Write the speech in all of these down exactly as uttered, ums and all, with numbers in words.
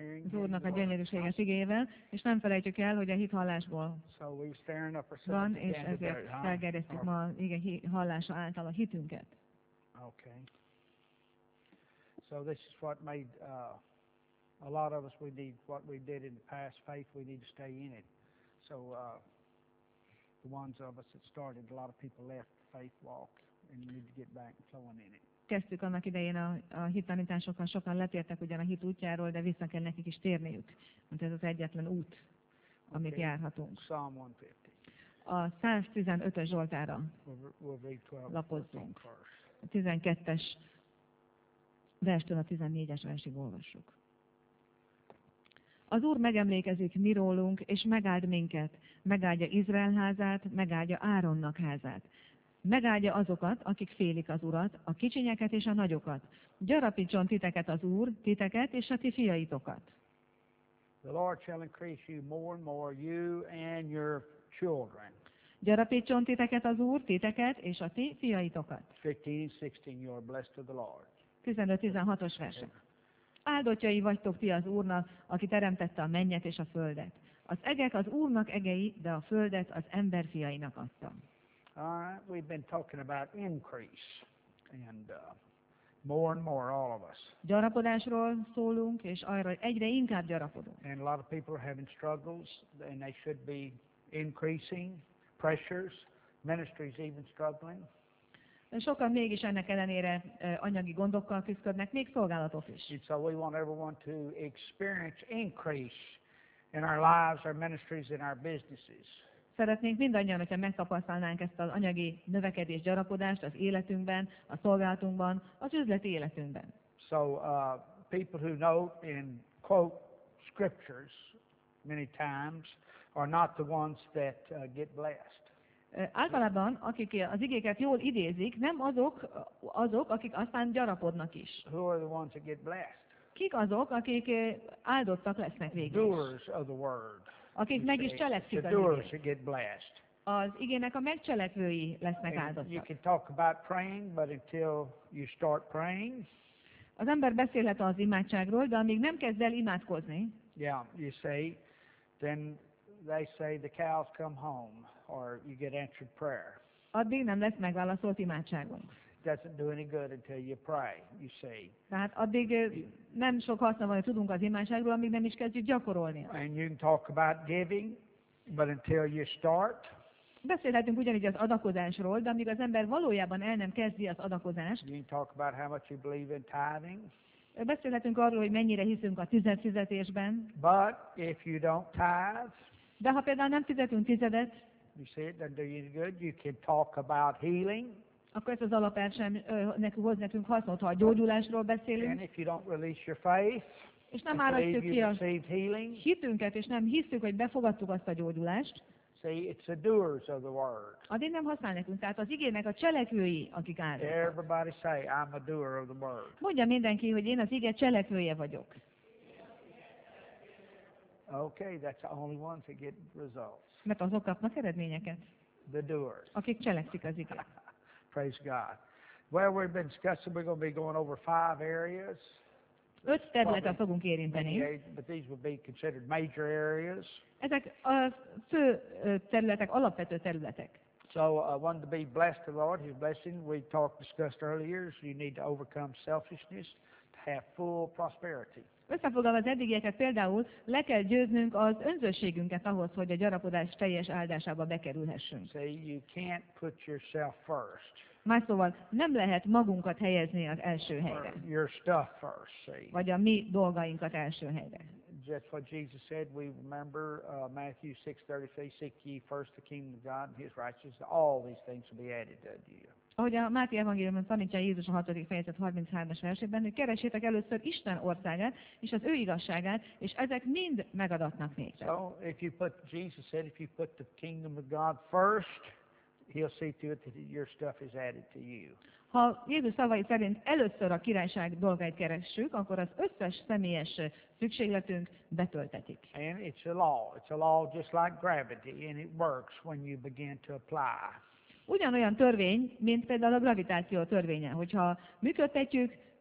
hearing az His Úrnak a word. gyönyörűséges igével, és nem felejtjük el, hogy a hit hallásból So we were staring up van, ourselves és again ezért today, huh? felgerjesztjük Or- ma ige hi- hallása által a hitünket. Okay. So this is what made uh, a lot of us, we need what we did in the past faith, we need to stay in it. So uh, the ones of us that started, a lot of people left the faith walk, and you need to get back and flowing in it. Kezdtük annak idején a, a hittanításokkal, sokan letértek ugyan a hit útjáról, de vissza kell nekik is térniük, mert ez az egyetlen út, amit Okay. járhatunk. Psalm one fifty. A száztizenötös Zsoltára We'll, we'll read twelve lapozzunk. first. A tizenkettes verstől a tizennégyes versig olvassuk. Az Úr megemlékezik mi rólunk, és megáld minket, megáldja Izrael házát, megáldja Áronnak házát. Megáldja azokat, akik félik az Urat, a kicsinyeket és a nagyokat. Gyarapítson titeket az Úr, titeket és a ti fiaitokat. The Lord shall increase you more and more, you and your children. Gyarapítson titeket az Úr, titeket és a ti fiaitokat. fifteen and sixteen, you are blessed of the Lord. tizenöt-tizenhatos versek. Áldottjai vagytok ti az Úrnak, aki teremtette a mennyet és a földet. Az egek az Úrnak egei, de a földet az emberfiainak adta. All right, we've been talking about increase, and uh, more and more, all of us. Gyarapodásról szólunk, és arra, hogy egyre inkább gyarapodunk. And a lot of people are having struggles, and they should be increasing, pressures, ministries even struggling. Sokan mégis ennek ellenére eh, anyagi gondokkal küzdködnek, még szolgálatok is. And so we want everyone to experience increase in our lives, our ministries, and our businesses. Szeretnénk mindannyian, hogyha megtapasztalnánk ezt az anyagi növekedés, gyarapodást az életünkben, a szolgálatunkban, az üzleti életünkben. So uh, people who note and quote scriptures many times are not the ones that uh, get blessed. Ö, Általában, akik az igéket jól idézik, nem azok, azok, akik aztán gyarapodnak is. Who are the ones that get blessed? Kik azok, akik ö, áldottak lesznek végül is? Doers of the word. Akik You meg is see, cselekszik the az doers igét. that get blessed. Az igének a megcselekvői lesznek And you áldottak. can talk about praying, but until you start praying, Az ember beszélhet az imádságról, de amíg nem kezd el imádkozni, yeah, you see, then they say the cows come home, or you get answered prayer. addig nem lesz megválaszolt imádságunk. Doesn't do any good until you pray, you see. Tehát addig ö, nem sok haszna van, hogy tudunk az imádságról, amíg nem is kezdjük gyakorolni. And you can talk about giving, but until you start, Beszélhetünk ugyanígy az adakozásról, de amíg az ember valójában el nem kezdi az adakozást, you can talk about how much you believe in tithing, beszélhetünk arról, hogy mennyire hiszünk a tizedfizetésben, but if you don't tithe, de ha például nem fizetünk tizedet, you see it doesn't do you any good. You can talk about healing, akkor ez az alapelv sem ö, nekünk, hoz nekünk hasznot, ha a gyógyulásról beszélünk, and if you don't release your faith, és nem and believe árasztjuk you ki a received healing, hitünket, és nem hiszük, hogy befogadtuk azt a gyógyulást, see, it's the doers of the word. addig nem használ nekünk. Tehát az igének a cselekvői, akik áldottak. Everybody say, I'm a doer of the word. Mondja mindenki, hogy én az ige cselekvője vagyok. Okay, that's the only ones that get results. Mert azok kapnak eredményeket, The doers. akik cselekszik az igét. Praise God. Well, we've been discussing, we're going to be going over five areas. Öt területet fogunk Many érinteni. areas, but these would be considered major areas. Ezek a fő ö, területek, alapvető területek. So, uh, one to be blessed of the Lord, His blessing. We talked, discussed earlier. So you need to overcome selfishness to have full prosperity. Összefoglalva az eddigieket például le kell győznünk az önzőségünket ahhoz, hogy a gyarapodás teljes áldásába bekerülhessünk. See, you can't put yourself first. Más szóval nem lehet magunkat helyezni az első Or helyre, your stuff first, see. vagy a mi dolgainkat első helyre. That's what Jesus said. We remember uh, Matthew six thirty-three, seek ye first the kingdom of God and His righteousness. All these things will be added unto you. Ahogy a Máté evangéliumban tanítja Jézus a hatodik fejezet harminchármas versében, hogy keressétek először Isten országát és az ő igazságát, és ezek mind megadatnak néktek. So if you put, Jesus said, if you put the kingdom of God first, He'll see to it that your stuff is added to you. Ha Jézus szavai szerint először a királyság dolgait keressük, akkor az összes személyes szükségletünk betöltetik. And it's a law. It's a law just like gravity, and it works when you begin to apply. Ugyanolyan törvény, mint például a gravitáció törvénye. Hogyha működtetjük,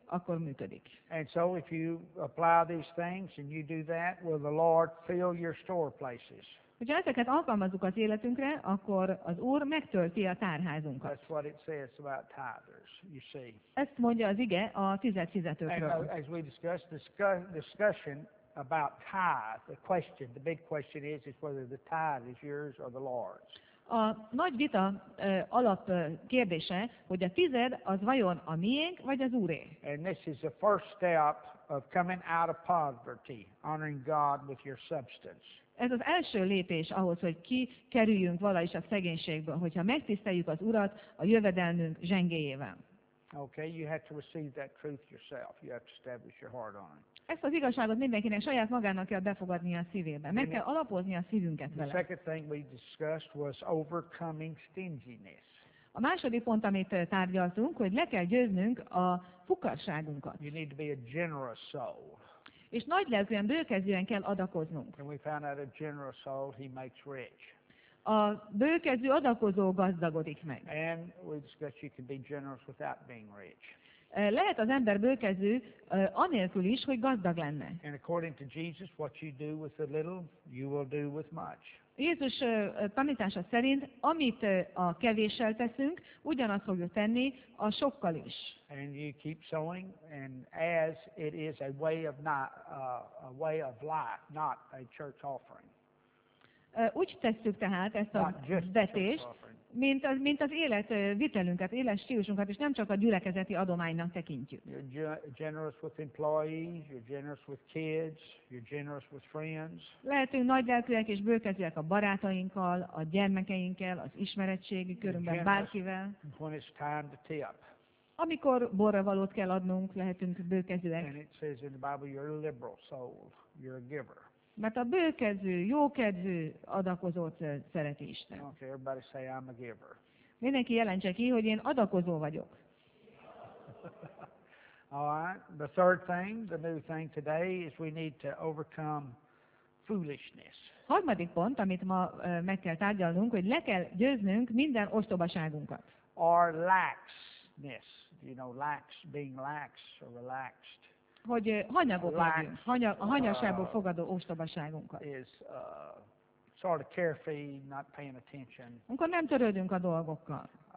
akkor működik. And so if you apply these things and you do that, will the Lord fill your store places? Hogyha ezeket alkalmazzuk az életünkre, akkor az Úr megtölti a tárházunkat. That's what it says about tithers, you see. Ezt mondja az ige a tized And fizetőkről. uh, as we discussed, discuss, discussion about tithe, the question, the big question is, is whether the tithe is yours or the Lord's. A nagy vita ö, alap ö, kérdése, hogy a tized az vajon a miénk, vagy az Úré. And this is the first step of coming out of poverty, honoring God with your substance. Ez az első lépés ahhoz, hogy kikerüljünk valahogy a szegénységből, hogyha megtiszteljük az Urat a jövedelmünk zsengéjével. Okay, you have to receive that truth yourself. You have to establish your heart on it. Ezt az igazságot mindenkinek saját magának kell befogadnia a szívében. Meg kell alapozni a szívünket The vele. second thing we discussed was overcoming stinginess. A második pont, amit ö, tárgyaltunk, hogy le kell győznünk a fukarságunkat. You need to be a generous soul. És nagy lelkűen, bőkezően kell adakoznunk. And we found out a generous soul, he makes rich. A bőkező adakozó gazdagodik meg. And we discussed you can be generous without being rich. Ö, Lehet az ember bőkező ö, anélkül is, hogy gazdag lenne. And according to Jesus, what you do with a little, you will do with much. Jézus ö, ö, tanítása szerint, amit ö, a kevéssel teszünk, ugyanazt fogjuk tenni a sokkal is. And you keep sowing, and as it is a way of not, uh, a way of life, not a church offering. Ö, Úgy tesszük tehát ezt a Not just a church vetést, offering. mint az, mint az élet ö, vitelünket, élet stílusunkat, és nem csak a gyülekezeti adománynak tekintjük. You're ge- generous with employees, you're generous with kids, you're generous with friends. Lehetünk nagylelkűek és bőkezőek a barátainkkal, a gyermekeinkkel, az ismeretségi körünkben, Generous. bárkivel. When it's time to tip. Amikor borravalót kell adnunk, lehetünk bőkezőek. And it says in the Bible, you're a liberal soul, you're a giver. Mert a bőkező, jókedvű adakozót ö, szereti Isten. Okay, everybody say, I'm a giver. Mindenki jelentse ki, hogy én adakozó vagyok. All right. The third thing, the new thing today is we need to overcome foolishness. Harmadik pont, amit ma ö, meg kell tárgyalnunk, hogy le kell győznünk minden ostobaságunkat. Or laxness. You know, lax, being lax or relaxed Hogy ö, hanyagok Lax. legyünk, hanya, a hanyagságból fogadó ostobaságunkat. is uh, sort of carefree, not paying attention, Amikor nem törődünk a dolgokkal. uh,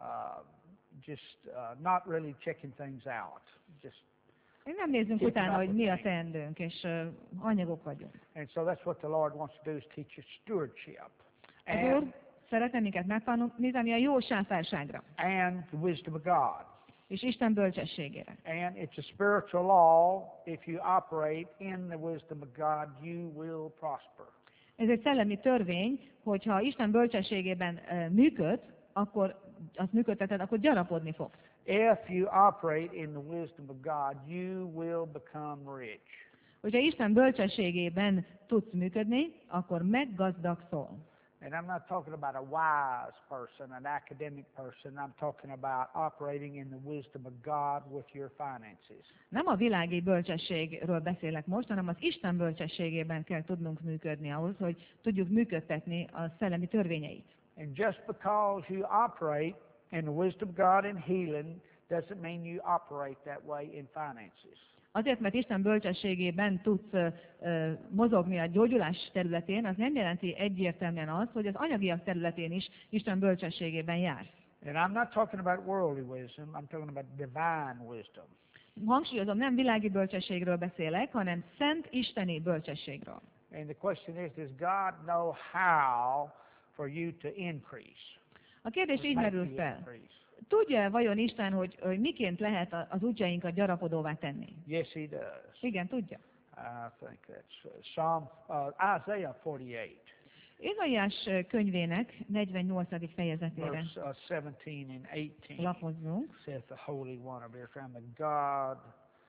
just uh, not really checking things out. Just Én nem nézzünk Keep utána, up hogy with mi a things. teendőnk, és ö, anyagok vagyunk. and so that's what the Lord wants to do is teach us stewardship Az and, Úr szeretne minket megtanítani a jó sáfárságra, and the wisdom of God. és Isten bölcsességére. And it's a spiritual law. If you operate in the wisdom of God, you will prosper. Ez egy szellemi törvény, hogyha Isten bölcsességében ö, működ, akkor azt működteted, akkor gyarapodni fogsz. If you operate in the wisdom of God, you will become rich. Hogyha Isten bölcsességében tudsz működni, akkor meggazdagsol. And I'm not talking about a wise person, an academic person. I'm talking about operating in the wisdom of God with your finances. Nem a világi bölcsességről beszélek most, hanem az Isten bölcsességében kell tudnunk működni ahhoz, hogy tudjuk működtetni a szellemi törvényeit. And just because you operate in the wisdom of God in healing doesn't mean you operate that way in finances. Azért, mert Isten bölcsességében tudsz ö, ö, mozogni a gyógyulás területén, az nem jelenti egyértelműen azt, hogy az anyagiak területén is Isten bölcsességében jársz. And I'm not talking about worldly wisdom. I'm talking about divine wisdom. Hangsúlyozom, nem világi bölcsességről beszélek, hanem szent isteni bölcsességről. And the question is, does God know how for you to increase? A kérdés így Make merül you fel. increase? Tudja vajon Isten, hogy, hogy miként lehet a- az útjainkat gyarapodóvá tenni? Yes, He does. Igen, tudja. I think that's uh, Psalm, uh, Isaiah forty-eight, Ézaiás könyvének negyvennyolcadik fejezetére verse uh, seventeen and eighteen. lapozzunk. Saith the Holy One of Israel, the God,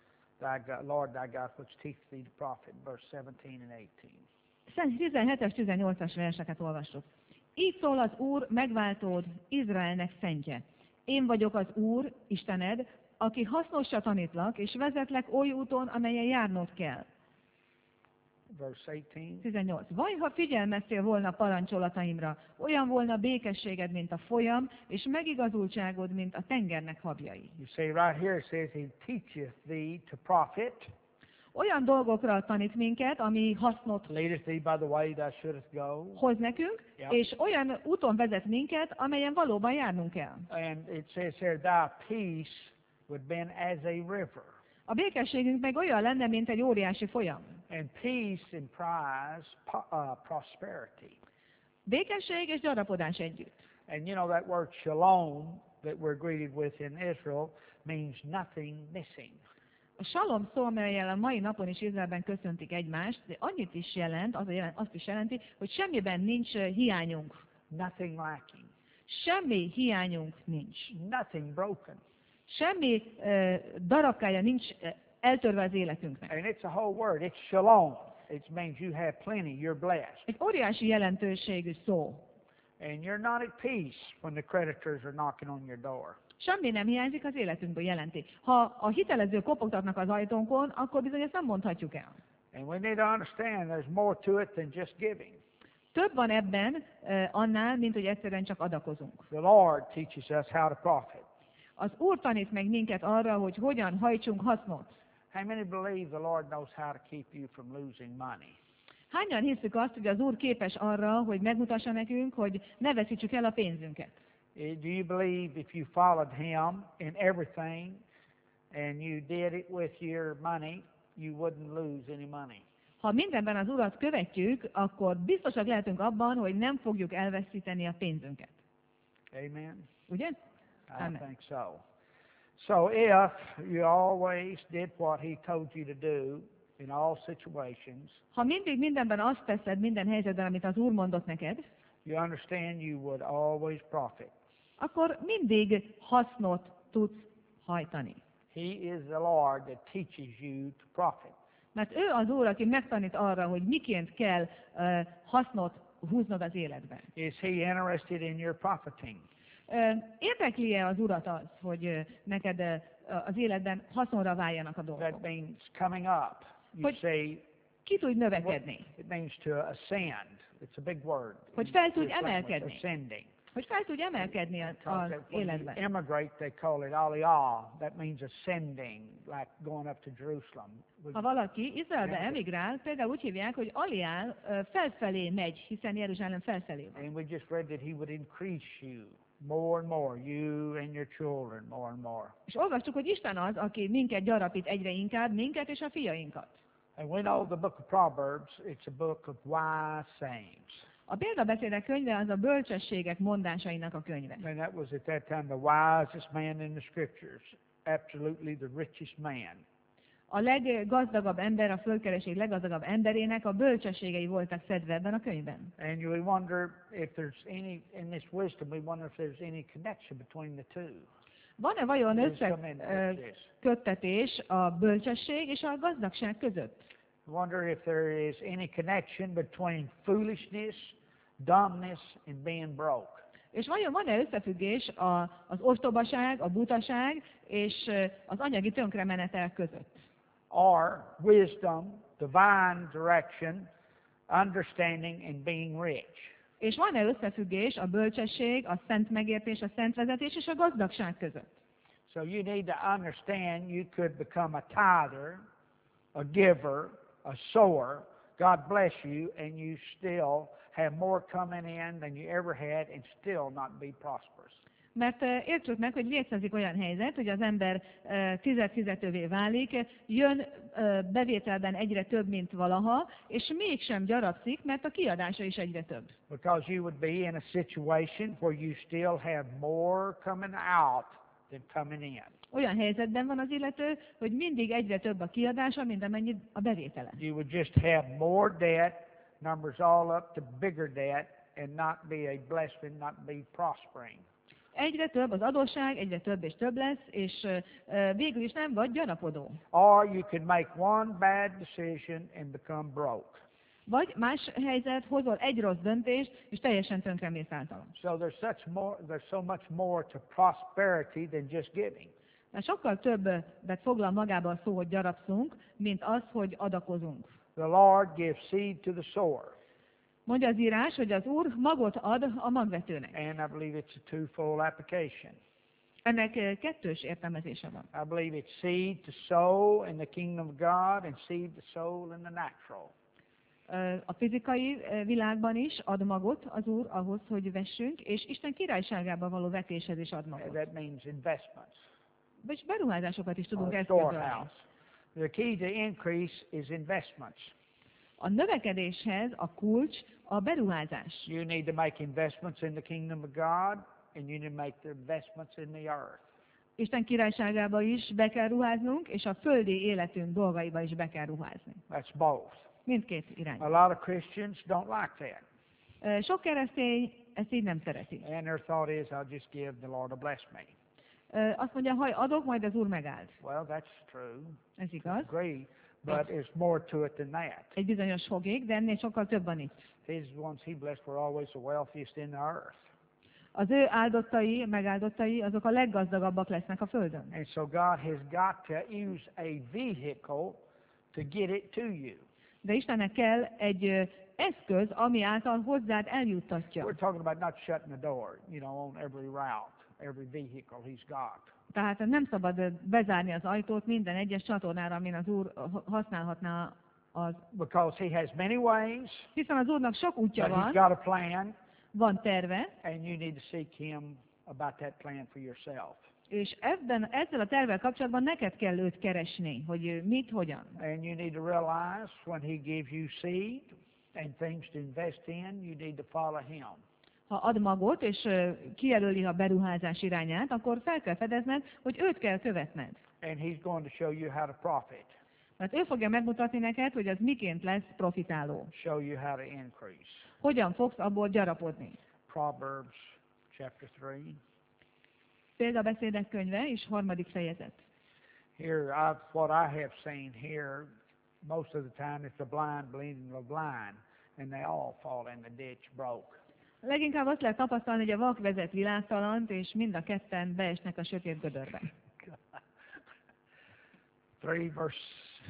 thy God, Lord thy God, which teacheth thee to prophet, verse seventeen and eighteen. tizenhetes, tizennyolcas verseket olvassuk. Így szól az Úr, megváltód, Izraelnek szentje. Én vagyok az Úr, Istened, aki hasznosra tanítlak, és vezetlek oly úton, amelyen járnod kell. verse eighteen. tizennyolc. Vaj, ha figyelmeztél volna parancsolataimra, olyan volna békességed, mint a folyam, és megigazultságod, mint a tengernek habjai. You see right here it says he teacheth thee to profit, Olyan dolgokra tanít minket, ami hasznot leadeth thee by the way thou shouldest go. hoz nekünk, Yep. és olyan úton vezet minket, amelyen valóban járnunk kell. And it says here, thy peace would been as a river. A békességünk meg olyan lenne, mint egy óriási folyam. And peace implies po- uh, prosperity. Békesség és gyarapodás együtt. And you know that word shalom that we're greeted with in Israel means nothing missing. A salom szó, amelyel a mai napon is Izraelben köszöntik egymást, de annyit is jelent, az a jelent, azt is jelenti, hogy semmiben nincs eh, hiányunk. Nothing lacking. Semmi hiányunk nincs. Nothing broken. Semmi uh, darabkája nincs uh, eltörve az életünknek. And it's a whole word. It's shalom. It means you have plenty. You're blessed. Egy óriási jelentőségű szó. And you're not at peace when the creditors are knocking on your door. Semmi nem hiányzik az életünkből, jelenti. Ha a hitelezők kopogtatnak az ajtónkon, akkor bizony ezt nem mondhatjuk el. And we need to understand there's more to it than just giving. Több van ebben uh, annál, mint hogy egyszerűen csak adakozunk. The Lord teaches us how to profit. Az Úr tanít meg minket arra, hogy hogyan hajtsunk hasznot. How many believe the Lord knows how to keep you from losing money? Hányan hiszük azt, hogy az Úr képes arra, hogy megmutassa nekünk, hogy ne veszítsük el a pénzünket? Eh, Do you believe if you followed Him in everything and you did it with your money, you wouldn't lose any money? Ha mindenben az Urat követjük, akkor biztosak lehetünk abban, hogy nem fogjuk elveszíteni a pénzünket. Amen? Ugye? I Amen. think so. So if you always did what He told you to do in all situations, Ha mindig mindenben azt teszed, minden helyzetben, amit az Úr mondott neked, you understand you would always profit. akkor mindig hasznot tudsz hajtani. He is the Lord that teaches you to profit. Mert ő az Úr, aki megtanít arra, hogy miként kell uh, hasznot húznod az életben. Is He interested in your profiting? Uh, érdekli-e az Urat az, hogy uh, neked uh, az életben haszonra váljanak a That dolgok? means coming up. You Hogy- say, Ki tudj növekedni? it means to ascend. It's a big word. Hogy fel tudj It's like emelkedni. ascending. Hogy fel tudj emelkedni az, Because az that when you életben. immigrate, they call it aliyah. That means ascending, like going up to Jerusalem. Ha valaki Izraelbe emigrál, például úgy hívják, hogy aliál ö, felfelé megy, hiszen Jeruzsálem felfelé van. And we just read that He would increase you more and more, you and your children more and more. És olvastuk, hogy Isten az, aki minket gyarapít egyre inkább, minket és a fiainkat. And we know the book of Proverbs, it's a book of wise sayings. A példabeszédek könyve az a bölcsességek mondásainak a könyve. And that was at that time the wisest man in the scriptures, absolutely the richest man. A leggazdagabb ember, a földkereség leggazdagabb emberének a bölcsességei voltak szedve ebben a könyvben. And we wonder if there's any, in this wisdom, we wonder if there's any connection between the two. Van-e vajon Wisdom and riches. összeköttetés a bölcsesség és a gazdagság között? We wonder if there is any connection between foolishness, dumbness, and being broke. És vajon van-e összefüggés a, az ostobaság, a butaság és ö, az anyagi tönkremenetel között? Or wisdom, divine direction, understanding, and being rich. És van-e összefüggés a bölcsesség, a szent megértés, a szent vezetés és a gazdagság között? So you need to understand you could become a tither, a giver, a sower. God bless you, and you still have more coming in than you ever had and still not be prosperous. Mert ö, értsük meg, hogy létezik olyan helyzet, hogy az ember ö, tized-fizetővé válik, jön ö, bevételben egyre több, mint valaha, és mégsem gyarapszik, mert a kiadása is egyre több. Because you would be in a situation where you still have more coming out than coming in. Olyan helyzetben van az illető, hogy mindig egyre több a kiadása, mint amennyi a bevétele. You would just have more debt, numbers all up to bigger debt, and not be a blessing, not be prospering. Egyre több az adósság, egyre több és több lesz, és ö, ö, végül is nem vagy gyarapodó. Or you could make one bad decision and become broke. Vagy más helyzet, hozol egy rossz döntést, és teljesen tönkremész általa. So there's such more, there's so much more to prosperity than just giving. Mert sokkal többet foglal magába a szó, hogy gyarapszunk, mint az, hogy adakozunk. The Lord gives seed to the sower. Mondja az írás, hogy az Úr magot ad a magvetőnek. And I believe it's a twofold application. Ennek eh, kettős értelmezése van. I believe it's seed to sow in the kingdom of God and seed to sow in the natural. Eh, A fizikai eh, világban is ad magot az Úr ahhoz, hogy vessünk, és Isten királyságába való vetéshez is ad And magot. that means investments. Vagy beruházásokat is tudunk Or a eszközölni. storehouse. The key to increase is investments. A növekedéshez a kulcs a beruházás. You need to make investments in the kingdom of God, and you need to make the investments in the earth. Isten királyságába is be kell ruháznunk, és a földi életünk dolgaiba is be kell ruházni. That's both. Mindkét irány. A lot of Christians don't like that. Eh, Sok keresztény ezt így nem szereti. And their thought is, I'll just give, the Lord will bless me. Eh, Azt mondja, ha adok, majd az Úr megáld. Well, that's true. Ez igaz. Agree. But there's more to it than that. Egy bizonyos fogig, de ennél sokkal több van itt. His ones he blessed were always the wealthiest in the earth. Az ő áldottai, megáldottai, azok a leggazdagabbak lesznek a Földön. And so God has got to use a vehicle to get it to you. De Istennek kell egy ö, eszköz, ami által hozzád eljuttatja. We're talking about not shutting the door, you know, on every route, every vehicle he's got. Tehát nem szabad ö, bezárni az ajtót minden egyes csatornára, amin az Úr ö, használhatná az. Because he has many ways, Hiszen az Úrnak sok útja but he's van, got a plan, van terve, and you need to seek him about that plan for yourself. és ebben, ezzel a tervvel kapcsolatban neked kell őt keresni, hogy ő mit, hogyan. And you need to realize when he gives you seed and things to invest in, you need to follow him. Ha ad magot, és ö, kijelöli a beruházás irányát, akkor fel kell fedezned, hogy őt kell követned. And he's going to show you how to profit, Mert ő fogja megmutatni neked, hogy az miként lesz profitáló. show you how to increase. Hogyan fogsz abból gyarapodni. Proverbs chapter three. Példabeszédek könyve és harmadik fejezet. Here, I've, what I have seen here, most of the time it's a blind bleeding the blind, and they all fall in the ditch broke. Leginkább azt lehet tapasztalni, hogy a vak vezet világtalant, és mind a ketten beesnek a sötét gödörbe. three verse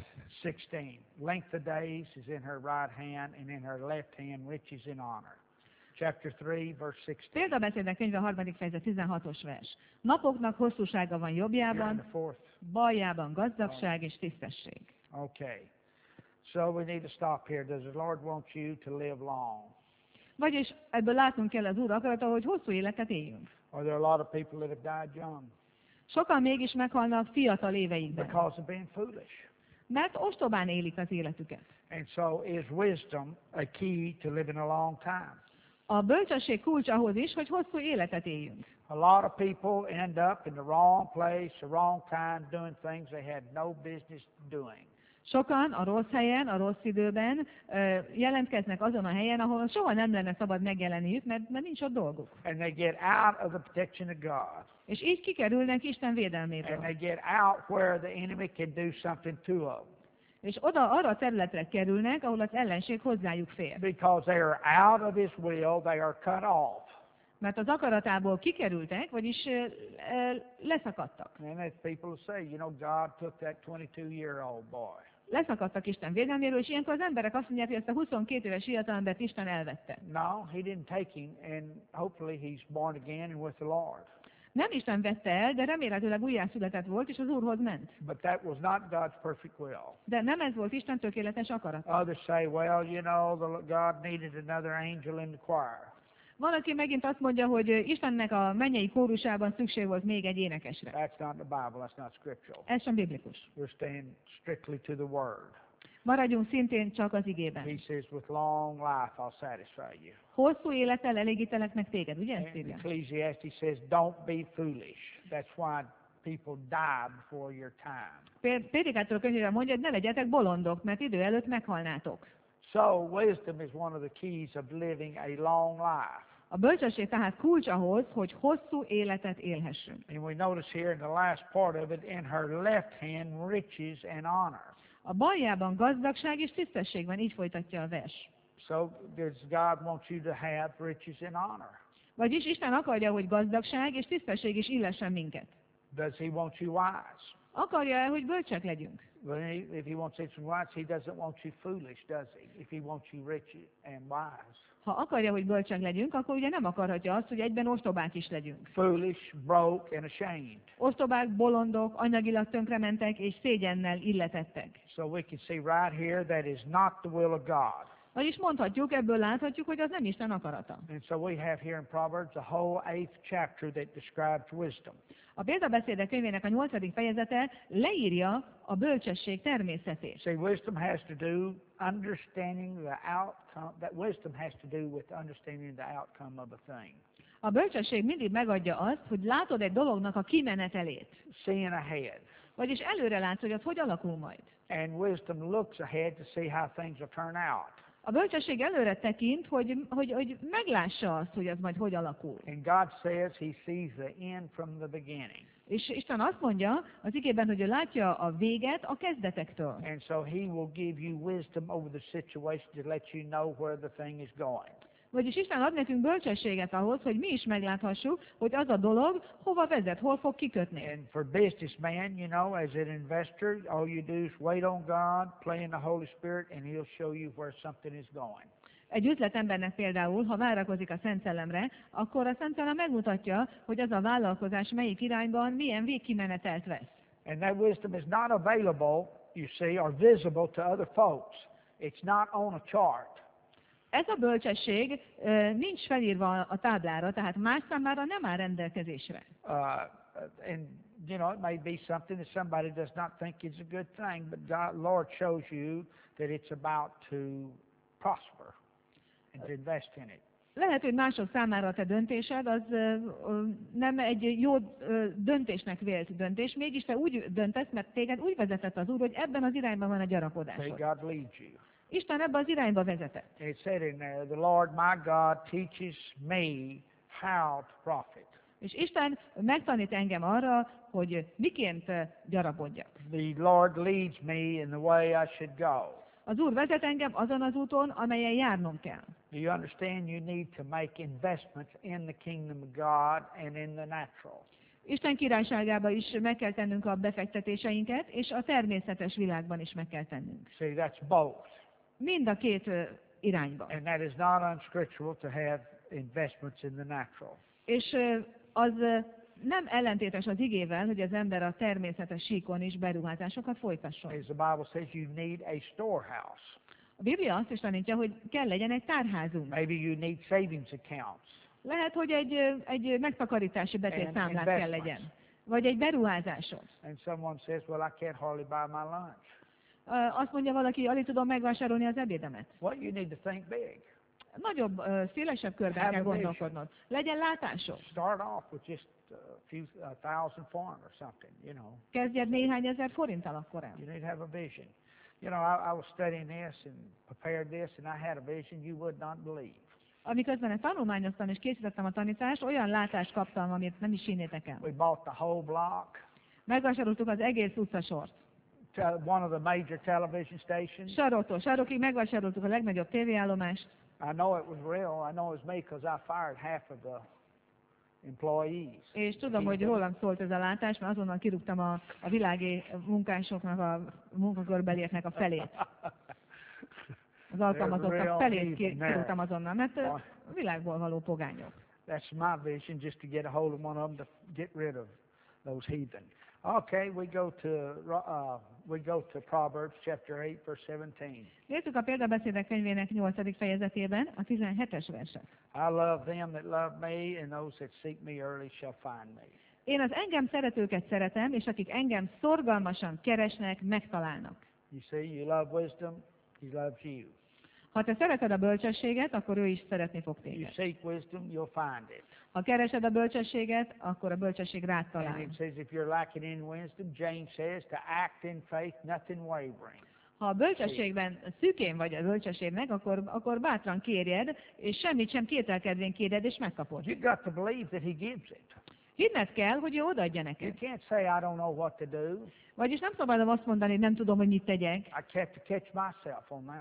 sixteen. Length of days is in her right hand, and in her left hand riches and honor. Chapter three, verse sixteen. Példabeszédek könyve harmadik fejezet tizenhatos vers. Napoknak hosszúsága van Here in jobbjában, the fourth. baljában gazdagság és tisztesség. Okay. So we need to stop here. Does the Lord want you to live long? Vagyis ebből látnunk kell az Úr akarata, hogy hosszú életet éljünk. Are there a lot of people that have died young Sokan mégis meghalnak fiatal éveikben, because of being foolish? mert ostobán élik az életüket. And so is wisdom a key to living a long time? A bölcsesség kulcs ahhoz is, hogy hosszú életet éljünk. A lot of people end up in the wrong place, the wrong time, doing things they had no business doing. Sokan a rossz helyen, a rossz időben ö, jelentkeznek azon a helyen, ahol soha nem lenne szabad megjelenniük, mert, mert nincs ott dolguk. And they get out of the protection of God. És így kikerülnek Isten And védelméből. they get out where the enemy can do something to them. És oda arra a területre kerülnek, ahol az ellenség hozzájuk fér. Because they are out of his will, they are cut off. Mert az akaratából kikerültek, vagyis ö, ö, leszakadtak. And as people say, you know, God took that twenty-two-year-old boy. Leszakadtak Isten védelméről, és ilyenkor az emberek azt mondják, hogy ezt a huszonkét éves fiatalembert Isten elvette. No, he didn't take him, and hopefully he's born again and with the Lord. Nem Isten vette el, de remélhetőleg újjászületett volt, és az Úrhoz ment. But that was not God's perfect will. De nem ez volt Isten tökéletes akarata. Others say, well, you know, the, God needed another angel in the choir. Van, aki megint azt mondja, hogy Istennek a mennyei kórusában szükség volt még egy énekesre. That's not the Bible. That's not scriptural. Ez sem biblikus. We're staying strictly to the Word. Maradjunk szintén csak az igében. He says, with long life I'll satisfy you. Hosszú élettel elégítelek meg téged, ugye ezt And írja? Ecclesiastes says, don't be foolish. That's why people die before your time. Pé- Prédikátor könyvében mondja, hogy ne legyetek bolondok, mert idő előtt meghalnátok. So wisdom is one of the keys of living a long life. A bölcsesség tehát kulcs ahhoz, hogy hosszú életet élhessünk. And we notice here in the last part of it, in her left hand, riches and honor. A baljában gazdagság és tisztesség van, így folytatja a vers. So does God want you to have riches and honor? Vagyis Isten akarja, hogy gazdagság és tisztesség is illessen minket. Does he want you wise? Akarja-e, hogy bölcsek legyünk? Well, he- if he wants its and whites, he doesn't want you foolish, does he? If he wants you rich and wise. Ha akarja, hogy bölcsek legyünk, akkor ugye nem akarhatja azt, hogy egyben ostobák is legyünk. Foolish, broke, and ashamed. Ostobák, bolondok, anyagilag tönkrementek és szégyennel illetettek. So we can see right here that is not the will of God. Vagyis mondhatjuk, ebből láthatjuk, hogy az nem Isten akarata. And so we have here in Proverbs the whole eighth chapter that describes wisdom. A példabeszédek könyvének a nyolcadik fejezete leírja a bölcsesség természetét. See, wisdom has to do understanding the outcome. That wisdom has to do with understanding the outcome of a thing. A bölcsesség mindig megadja azt, hogy látod egy dolognak a kimenetelét. Seeing ahead. Vagyis előre látsz, hogy az hogy alakul majd. And wisdom looks ahead to see how things will turn out. A bölcsesség előre tekint, hogy, hogy, hogy meglássa azt, hogy az majd hogy alakul. And God says he sees the end from the beginning. És Isten azt mondja az igében, hogy ő látja a véget a kezdetektől. And so he will give you wisdom over the situation to let you know where the thing is going. Vagyis Isten ad nekünk bölcsességet ahhoz, hogy mi is megláthassuk, hogy az a dolog hova vezet, hol fog kikötni. And for businessman, you know, as an investor, all you do is wait on God, play in the Holy Spirit, and he'll show you where something is going. Egy üzletembernek például, ha várakozik a Szent Szellemre, akkor a Szent Szellem megmutatja, hogy az a vállalkozás melyik irányban milyen végkimenetelt vesz. And that wisdom is not available, you see, or visible to other folks. It's not on a chart. Ez a bölcsesség ö, nincs felírva a táblára, tehát más számára nem áll rendelkezésre. Uh, and, you know, it may be something that somebody does not think is a good thing, but God, Lord shows you that it's about to prosper and to invest in it. Lehet, hogy mások számára a te döntésed az ö, ö, nem egy jó ö, döntésnek vélt döntés, mégis te úgy döntesz, mert téged úgy vezetett az Úr, hogy ebben az irányban van a See, gyarapodásod. God leads you. Isten ebbe az irányba vezetett. And it said in there, the Lord my God teaches me how to profit. És Isten megtanít engem arra, hogy miként ö, gyarapodjak. The Lord leads me in the way I should go. Az Úr vezet engem azon az úton, amelyen járnom kell. Do you understand you need to make investments in the kingdom of God and in the natural? Isten királyságába is meg kell tennünk a befektetéseinket, és a természetes világban is meg kell tennünk. See, that's both. Mind a két ö, irányba. And that is not unscriptural to have investments in the natural. És ö, az ö, nem ellentétes az igével, hogy az ember a természetes síkon is beruházásokat folytasson. As the Bible says, you need a storehouse. A Biblia azt is tanítja, hogy kell legyen egy tárházunk. Maybe you need savings accounts. Lehet, hogy egy, ö, egy megtakarítási betétszámlát kell investments. legyen. Vagy egy beruházásod. And someone says, well, I can't hardly buy my lunch. Ö, Azt mondja valaki, alig tudom megvásárolni az ebédemet. Well, you need to think big. Nagyobb, ö, szélesebb körben Have kell a vision. gondolkodnod. Legyen látásod. Start off with just a few, a thousand foreign or something, you know. Kezdjed néhány ezer forinttal akkor el. You need to have a vision. You know, I, I was studying this and prepared this, and I had a vision you would not believe. Amiközben ezt tanulmányoztam és készítettem a tanítást, olyan látást kaptam, amit nem is hinnétek el. We bought the whole block, Megvásároltuk az egész utcasort. te- one of the major television stations. Saroktól sarokig megvásároltuk a legnagyobb tévéállomást. I know it was real. I know it was me because I fired half of the employees. És tudom, hogy rólam szólt ez a látás, mert azonnal kirúgtam a, a világi munkásoknak, a munkakörbelieknek a felét. Az alkalmazottak felét ki- kirúgtam azonnal, mert ö, a világból való pogányok. That's my vision, just to get a hold of one of them to get rid of those heathen. Okay, we go to uh, we go to Proverbs chapter eight, verse seventeen. Nézzük a példabeszédek könyvének nyolcadik fejezetében a tizenhetes verset. I love them that love me, and those that seek me early shall find me. Én az engem szeretőket szeretem, és akik engem szorgalmasan keresnek, megtalálnak. You see, you love wisdom, he loves you. Ha te szereted a bölcsességet, akkor ő is szeretni fog You téged. seek wisdom, you'll find it. Ha keresed a bölcsességet, akkor a bölcsesség rád And talál. it says if you're lacking in wisdom, James says to act in faith, nothing wavering. Ha a bölcsességben szűkén vagy a bölcsességnek, akkor, akkor bátran kérjed, és semmit sem kételkedvén kéred, és megkapod. You got to believe that he gives it. Hinned kell, hogy ő odaadja You neked. can't say I don't know what to do. Vagyis nem szabadom azt mondani, hogy nem tudom, hogy mit tegyek. I have to catch myself on that one.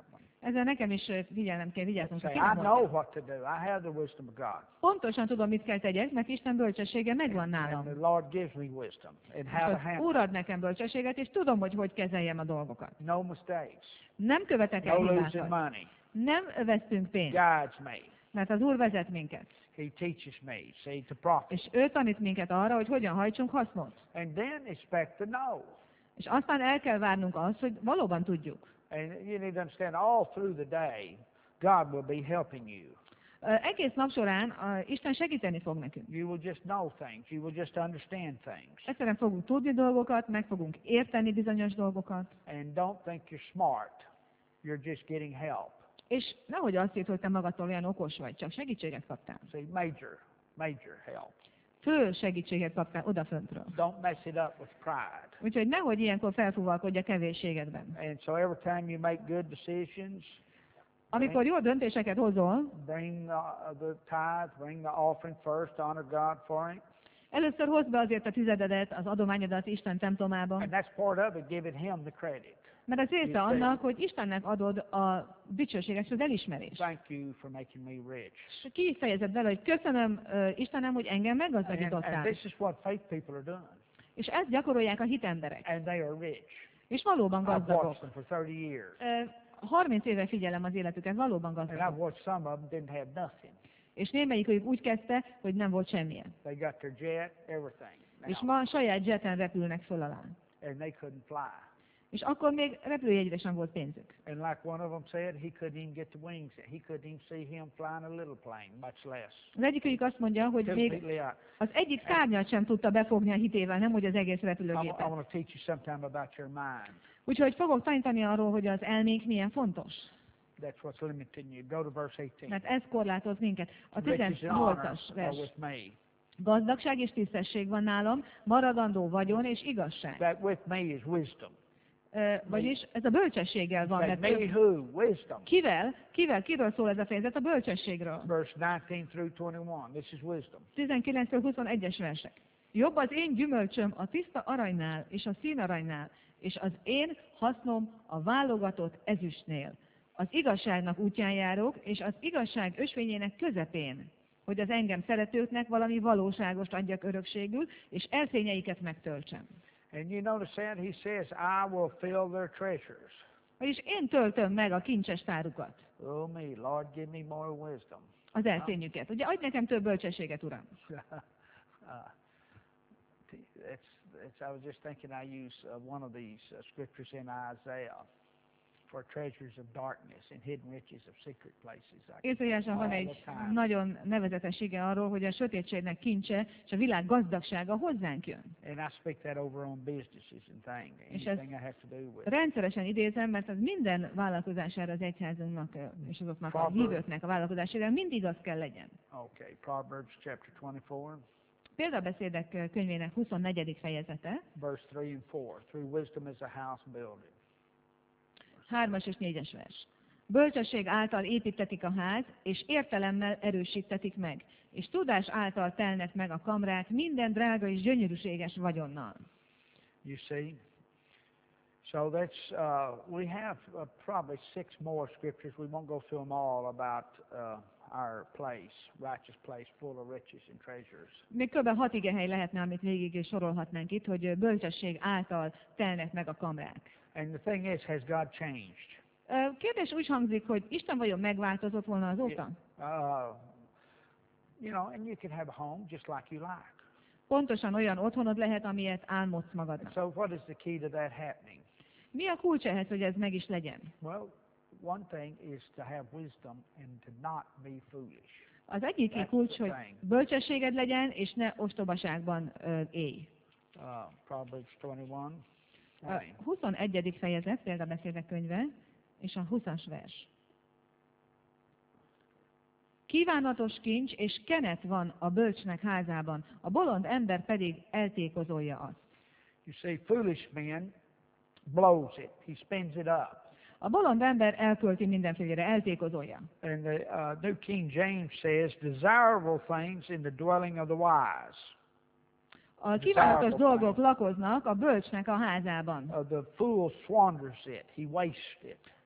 Ezzel nekem is ö, figyelnem kell, vigyázzunk, Say, ki I nem know mondja. what to do. I have the wisdom of God. Pontosan tudom, mit kell tegyek, mert Isten bölcsessége megvan And nálam. the Lord gives me wisdom in És how to az handle Úr it. ad nekem bölcsességet, és tudom, hogy hogy kezeljem a dolgokat. No mistakes. Nem követek No el losing hibákat. money. Nem vesztünk pénzt, Guides me. mert az Úr vezet minket. He teaches me, see, to profit. És ő tanít minket arra, hogy hogyan hajtsunk hasznot. And then expect to know. És aztán el kell várnunk azt, hogy valóban tudjuk. And you need to understand all through the day, God will be helping you. Ö, Egész nap során a Isten segíteni fog nekünk. You will just know things. You will just understand things. Egyszerűen fogunk tudni dolgokat, meg fogunk érteni bizonyos dolgokat. And don't think you're smart. You're just getting help. És nehogy azt hidd, hogy te magadtól olyan okos vagy, csak segítséget kaptál. See, major, major help. Fő segítséget kaptál odaföntről. Don't mess it up with pride. Úgyhogy nehogy ilyenkor felfúvalkodj a kevésségedben. And so every time you make good decisions, Amikor jó döntéseket hozol, bring the, the tithe, bring the offering first, honor God for it. először hozd be azért a tizededet, az adományodat Isten templomába, And that's part of it, giving Him the credit. mert az része annak, hogy Istennek adod a dicsőséget és az elismerést. Thank you for making me rich. És ki is fejezed bele, hogy köszönöm uh, Istenem, hogy engem And, meggazdagítottál. and this is what faith people are doing. És ezt gyakorolják a hitemberek. And they are rich. És valóban I've watched gazdagok. them for thirty years. Uh, harminc éve figyelem az életüket, valóban And I've gazdagok. watched some of them didn't have nothing. És némelyikük úgy kezdte, hogy nem volt semmilyen. They got their jet, everything. És Now, ma saját jeten repülnek föl alá. and they couldn't fly. És akkor még repülőjegyre sem volt pénzük. And like one of them said, he couldn't even get the wings. He couldn't even see him flying a little plane, much less. Az egyikük azt mondja, hogy még Completely out. az egyik szárnyat sem tudta befogni a hitével, nem hogy az egész I, I repülőgépet. want to teach you sometime about your mind. Úgyhogy fogok tanítani arról, hogy az elménk milyen fontos. That's what's limiting you. Go to verse eighteen. Mert ez korlátoz minket. A Riches and tizennyolcas honor are vers. with me. Gazdagság és tisztesség van nálam, maradandó vagyon és igazság. That with me is wisdom. Ö, Vagyis ez a bölcsességgel van. Say, Mert me ő- who? Wisdom. kivel? Kivel? Kiről szól ez a fejezet? A bölcsességről. Verse nineteen through twenty-one. This is wisdom. tizenkilenctől huszonegyes versek. Jobb az én gyümölcsöm a tiszta aranynál és a színaranynál, és az én hasznom a válogatott ezüstnél. Az igazságnak útján járok, és az igazság ösvényének közepén, hogy az engem szeretőknek valami valóságost adjak örökségül, és elszényeiket megtöltsem. And you notice that he says, I will fill their treasures. Vagyis én töltöm meg a kincses tárukat, Oh me, Lord, give me more wisdom. az elszényüket. Ugye adj nekem több bölcsességet, Uram. uh, it's, it's, I was just thinking I use uh, one of these uh, scriptures in Isaiah for treasures of darkness and hidden riches of secret places. I can Észaiásban van all egy the time. nagyon nevezetes ige arról, hogy a sötétségnek kincse és a világ gazdagsága hozzánk jön. And I speak that over on businesses and things, És anything I have to do with. Rendszeresen idézem, mert az minden vállalkozására az egyházunknak ö, és azoknak a Proverbs. hívőknek a vállalkozására mindig az kell legyen. Okay, Proverbs chapter twenty-four, Példabeszédek ö, könyvének huszonnegyedik fejezete, verse three and four. Through wisdom is a house building. hármas és négyes vers. Bölcsesség által építetik a ház, és értelemmel erősítetik meg, és tudás által telnek meg a kamrák minden drága és gyönyörűséges vagyonnal. You see? So that's, uh, we have uh, probably six more scriptures. We won't go through them all about uh, our place, righteous place, full of riches and treasures. Még kb. hat igehely lehetne, amit végig is sorolhatnánk itt, hogy ö, bölcsesség által telnek meg a kamrák. And the thing is, has God changed? Ö, Kérdés úgy hangzik, hogy Isten vajon megváltozott volna azóta? Uh, you know, and you can have a home just like you like. Pontosan olyan otthonod lehet, amilyet álmodsz magadnak. So what is the key to that happening? Mi a kulcs ehhez, hogy ez meg is legyen? Well, one thing is to have wisdom and to not be foolish. Az egyik That's kulcs, the hogy thing. bölcsességed legyen, és ne ostobaságban ö, élj. Uh, Proverbs twenty-one. A Right. huszonegyedik fejezet, példabeszédek könyve, és a huszas vers. Kívánatos kincs és kenet van a bölcsnek házában, a bolond ember pedig eltékozolja azt. You see, foolish man blows it. He spends it up. A bolond ember elkölti mindenfélére, eltékozolja. And the uh, New King James says, desirable things in the dwelling of the wise. A kívánatos dolgok lakoznak a bölcsnek a házában. Uh, the fool squanders it. He wastes it.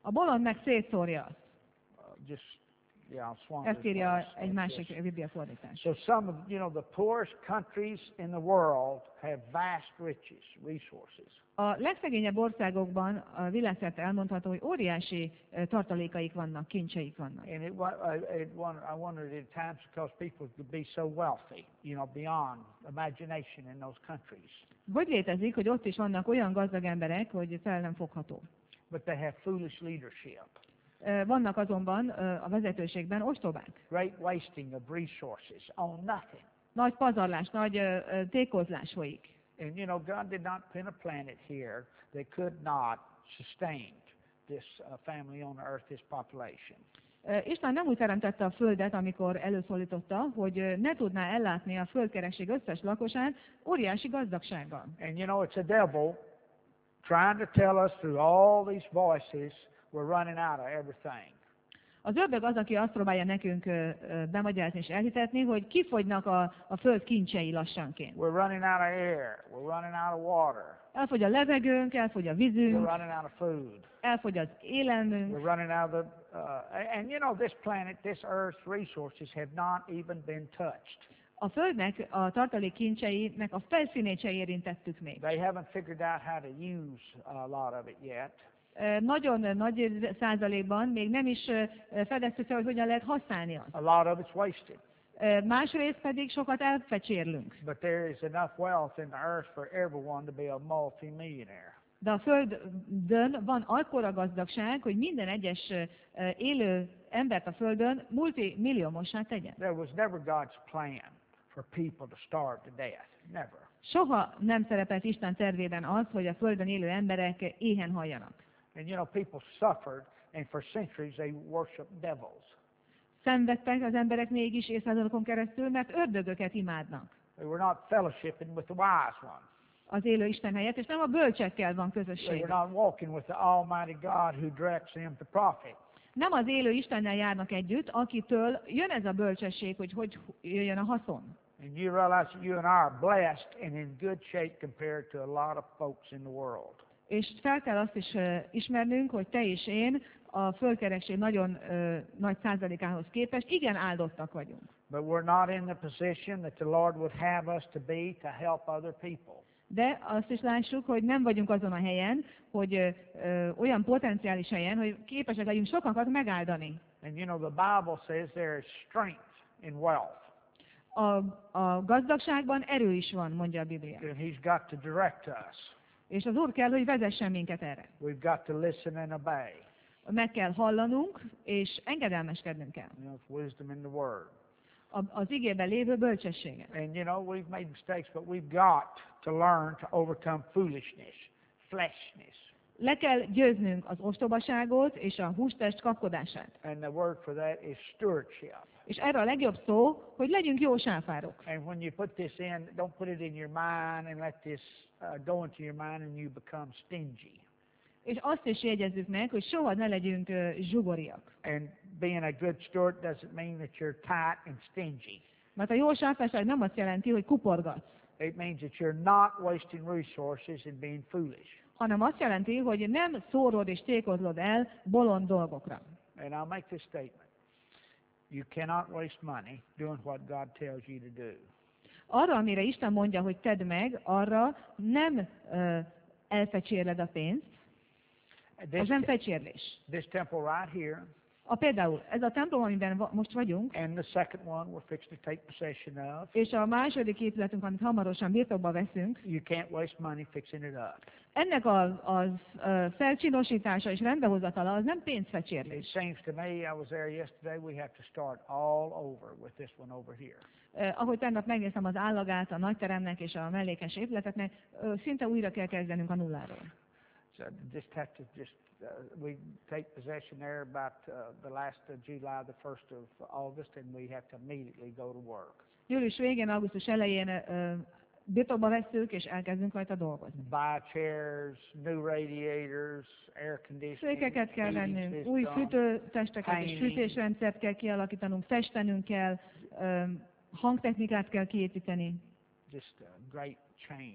A bolond meg szétszórja azt. Uh, just, yeah, Swansea. Ezt írja egy Yes. másik bibliafordítás. So some of, you know, the poorest countries in the world have vast riches, resources. A legszegényebb országokban a világszerte elmondható, hogy óriási eh, tartalékaik vannak, kincseik vannak. And it, wa- I, it, won- I wondered at times because people could be so wealthy, you know, beyond imagination in those countries. Hogy létezik, hogy ott is vannak olyan gazdag emberek, hogy fel nem fogható. But they have foolish leadership, Eh, Vannak azonban eh, a vezetőségben ostobák. great wasting of resources on nothing. Nagy pazarlás, nagy eh, eh, tékozlás folyik. And you know, God did not put a planet here that could not sustain this uh, family on earth, this population. Eh, Isten nem úgy teremtette a Földet, amikor előszólította, hogy eh, ne tudná ellátni a földkerekség összes lakosát óriási gazdagsággal. And you know, it's a devil trying to tell us through all these voices we're running out of everything. Az ördög az, aki azt próbálja nekünk ö, ö, bemagyarázni és elhitetni, hogy kifogynak a, a föld kincsei lassanként. We're running out of air. We're running out of water. Elfogy a levegőnk, elfogy a We're vízünk, running out of food. elfogy az élelmünk. We're running out of the, uh, and you know, this planet, this Earth's resources have not even been touched. A Földnek, a tartalék kincseinek a felszínét se érintettük még. They haven't figured out how to use a lot of it yet. Ö, Nagyon nagy százalékban még nem is ö, fedeztük fel, hogy hogyan lehet használni azt. A lot of it's wasted. Ö, Másrészt pedig sokat elfecsérlünk. But there is enough wealth in the earth for everyone to be a multi-millionaire. De a Földön van akkora gazdagság, hogy minden egyes ö, élő embert a Földön multimilliómossá tegyen. There was never God's plan for people to starve to death. Never. Soha nem szerepelt Isten tervében az, hogy a Földön élő emberek éhen halljanak. And you know, people suffered, and for centuries they worshiped devils. Szenvedtek az emberek mégis évszázadokon keresztül, mert ördögöket imádnak They were not fellowshipping with the wise one. az élő Isten helyett, és nem a bölcsekkel van They közösség. were not walking with the Almighty God who directs them to profit. Nem az élő Istennel járnak együtt, akitől jön ez a bölcsesség, hogy hogy jöjjön a haszon. And you realize that you and I are blessed and in good shape compared to a lot of folks in the world. És fel kell azt is ö, ismernünk, hogy te és én a földkerekség nagyon ö, nagy százalékához képest igen áldottak vagyunk. But we're not in the position that the Lord would have us to be to help other people. De azt is lássuk, hogy nem vagyunk azon a helyen, hogy ö, ö, olyan potenciális helyen, hogy képesek legyünk sokakat megáldani. And you know, the Bible says there is strength in wealth. A, a gazdagságban erő is van, mondja a Biblia. And He's got to direct us. És az Úr kell, hogy vezessen minket erre. We've got to listen and obey. Meg kell hallanunk, és engedelmeskednünk kell. You know, it's wisdom in the Word. A, az igében lévő bölcsességet. And you know, we've made mistakes, but we've got to learn to overcome foolishness, fleshness. Le kell győznünk az ostobaságot és a hústest kapkodását. And the word for that is stewardship. És erre a legjobb szó, hogy legyünk jó sáfárok. And when you put this in, don't put it in your mind and let this uh, go into your mind and you become stingy. És azt is jegyezzük meg, hogy soha ne legyünk ö, zsugoriak. And being a good steward doesn't mean that you're tight and stingy. Mert a jó sáfárság nem azt jelenti, hogy kuporgatsz, It means that you're not wasting resources and being foolish. hanem azt jelenti, hogy nem szórod és tékozlod el bolond dolgokra. And I'll make this statement. You cannot waste money doing what God tells you to do. Arra, amire Isten mondja, hogy tedd meg, arra nem ö, elfecsérled a pénzt, This, az nem fecsérlés. this temple right here A például ez a templom, amiben va- most vagyunk, and the second one we're fixing to take possession of, és a második épületünk, amit hamarosan birtokba veszünk, you can't waste money fixing it up. ennek az, az ö, felcsinosítása és rendbehozatala az nem It pénzfecsérlés. seems to me, I was there yesterday, we have to start all over with this one over here. Eh, ahogy tegnap megnéztem az állagát a nagyteremnek és a mellékes épületeknek, ö, szinte újra kell kezdenünk a nulláról. So just have to just, uh, we take possession there about uh, the last of July, the first of August, and we have to immediately go to work. Július végén, augusztus elején ö, birtokba vesszük, és elkezdünk rajta dolgozni. Buy chairs, new radiators, air conditioning, Székeket kell heating vennünk, új system, fűtőtesteket és painting. fűtésrendszert kell kialakítanunk, festenünk kell, ö, hangtechnikát kell kiépíteni. just a great change.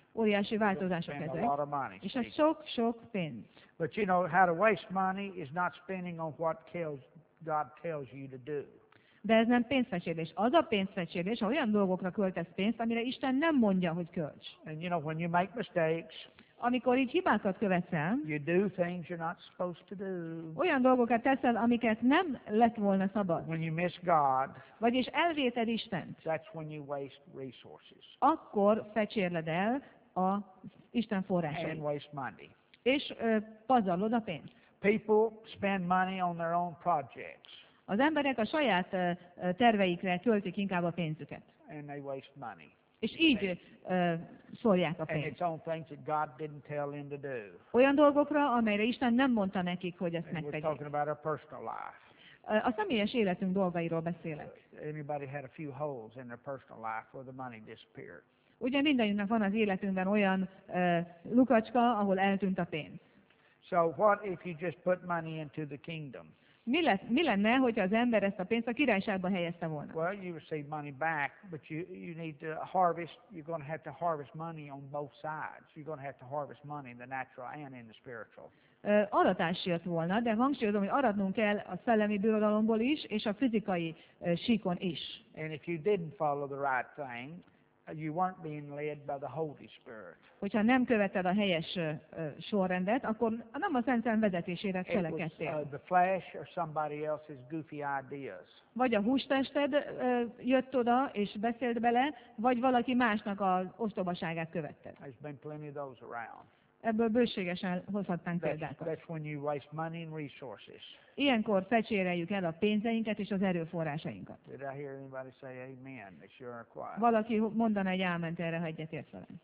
Óriási változások Spend a ezek, lot of money. és ez see. sok-sok pénz. But you know how to waste money is not spending on what tells, God tells you to do. De ez nem pénzfecsérlés. Az a pénzfecsérlés, ha olyan dolgokra költesz pénzt, amire Isten nem mondja, hogy költs. And you know when you make mistakes, Amikor így hibákat követsz el, you do things you're not supposed to do. olyan dolgokat teszel, amiket nem lett volna szabad, When you miss God, vagyis elvéted Istent, that's when you waste resources akkor fecsérled el a Isten and forrásait, waste money. és ö, pazarlod a pénzt. People spend money on their own projects Az emberek a saját ö, ö, terveikre költik inkább a pénzüket, and they waste money. és így ö, szórják a And pénzt. it's on things that God didn't tell them to do. Olyan dolgokra, amelyre Isten nem mondta nekik, hogy ezt And we're megtegyék. talking about our personal life. Ö, A személyes életünk dolgairól beszélek. Anybody had a few holes in their personal life where the money disappeared? Ugye mindannyiunknak van az életünkben olyan ö, lukacska, ahol eltűnt a pénz. So what if you just put money into the kingdom? Mi, lesz, mi lenne, hogyha az ember ezt a pénzt a királyságba helyezte volna? Well, you receive money back, but you, you need to harvest. You're going to have to harvest money on both sides. You're going to have to harvest money in the natural and in the spiritual. Ö, Aratás jött volna, de hangsúlyozom, hogy aratnunk kell a szellemi birodalomból is, és a fizikai ö, síkon is. And if you didn't follow the right thing, you weren't being led by the Holy Spirit. Hogyha nem követed a helyes ö, ö, sorrendet, akkor nem a Szent Szellem vezetésére It was cselekedtél. uh, the flesh or somebody else's goofy ideas. Vagy a hústested ö, jött oda és beszélt bele, vagy valaki másnak az ostobaságát követted. There's been plenty of those around. Ebből bőségesen hozhatnánk That's, példákat. that's when you waste money and resources. Ilyenkor fecséreljük el a pénzeinket és az erőforrásainkat. Did I hear anybody say amen? They sure are quiet. Valaki mondana egy áment erre, ha egyetért velem.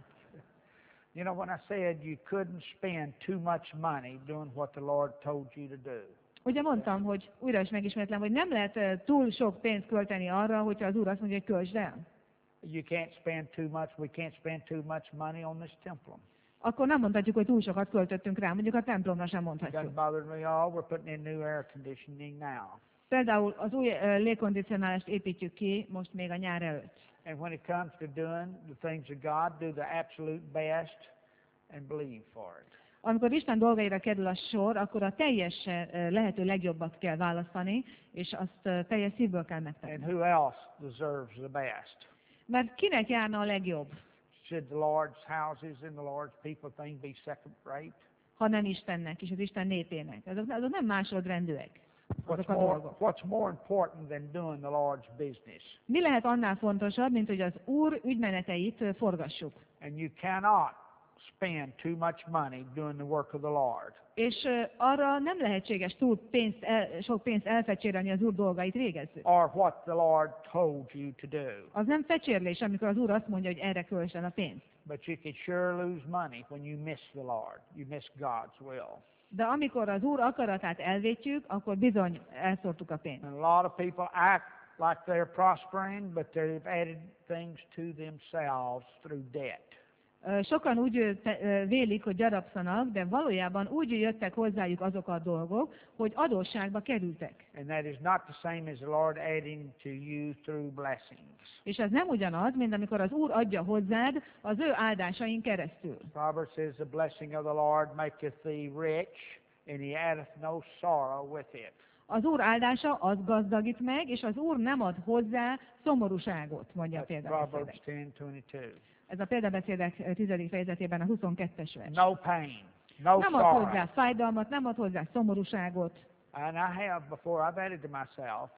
You know, when I said you couldn't spend too much money doing what the Lord told you to do. Ugye mondtam, hogy újra is megismétlem, hogy nem lehet ö, túl sok pénzt költeni arra, hogyha az Úr azt mondja, hogy költsd el. You can't spend too much. We can't spend too much money on this temple. Akkor nem mondhatjuk, hogy túl sokat költöttünk rá, mondjuk a templomra sem That mondhatjuk. bothered me all. We're putting in new air conditioning now. Például az új ö, légkondicionálást építjük ki most még a nyár előtt. And when it comes to doing the things of God, do the absolute best and believe for it. Amikor Isten dolgaira kerül a sor, akkor a teljes ö, lehető legjobbat kell választani, és azt ö, teljes szívből kell And megtenni. who else deserves the best? Mert kinek járna a legjobb, Should the Lord's houses and the Lord's people thing be second rate? ha nem Istennek és az Isten népének? Azok, azok nem másodrendűek, azok What's a more, dolgok. what's more important than doing the Lord's business? Mi lehet annál fontosabb, mint hogy az Úr ügymeneteit ö, forgassuk? And you cannot spend too much money doing the work of the Lord. És ö, arra nem lehetséges túl pénzt el, sok pénzt elfecsérelni az Úr dolgait végezzük. Or what the Lord told you to do. Az nem fecsérlés, amikor az Úr azt mondja, hogy erre költsd el a pénzt. But you could sure lose money when you miss the Lord. You miss God's will. De amikor az Úr akaratát elvétjük, akkor bizony elszórtuk a pénzt. And a lot of people act like they're prospering, but they've added things to themselves through debt. Ö, Sokan úgy ö, te- ö, vélik, hogy gyarapszanak, de valójában úgy jöttek hozzájuk azok a dolgok, hogy adósságba kerültek. And that is not the same as the Lord adding to you through blessings. És ez nem ugyanaz, mint amikor az Úr adja hozzád az ő áldásain keresztül. Proverbs says, the blessing of the Lord maketh thee rich, and he addeth no sorrow with it. Az Úr áldása az gazdagít meg, és az Úr nem ad hozzá szomorúságot, mondja a That's példabeszédek. Proverbs ten twenty-two. Ez a példabeszédek ö, tizedik fejezetében a huszonkettes vers. No pain, no Nem ad sorrow. hozzá fájdalmat, nem ad hozzá szomorúságot. And I have before, I've added to myself,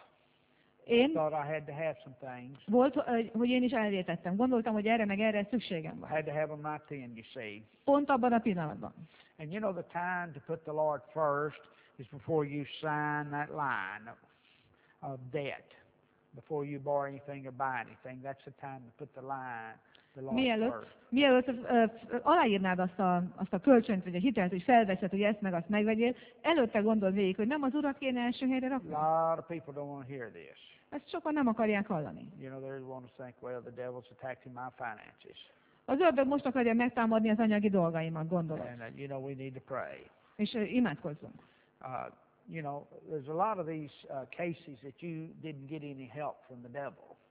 Én thought I had to have some things. volt, ö, hogy én is elvétettem. Gondoltam, hogy erre meg erre szükségem I van. had to have them right then, you see. Pont abban a pillanatban. And you know the time to put the Lord first is before you sign that line of debt. Before you borrow anything or buy anything, that's the time to put the line, the Lord Mielőtt, first. mielőtt ö, ö, aláírnád azt a, azt a kölcsönt, vagy a hitelt, hogy felveszed, hogy ezt meg azt megvegyél, előtte gondold végig, hogy nem az Urat kéne első helyre A rakni. lot of people don't want to hear this. Ezt sokan nem akarják hallani. You know, they want to think, well, the devil's attacking my finances. Az ördög most akarja megtámadni az anyagi dolgaimat, gondolod. And, uh, you know, we need to pray. És ö, imádkozzunk. Uh, you know, there's a lot of these uh, cases that you didn't get any help from the devil.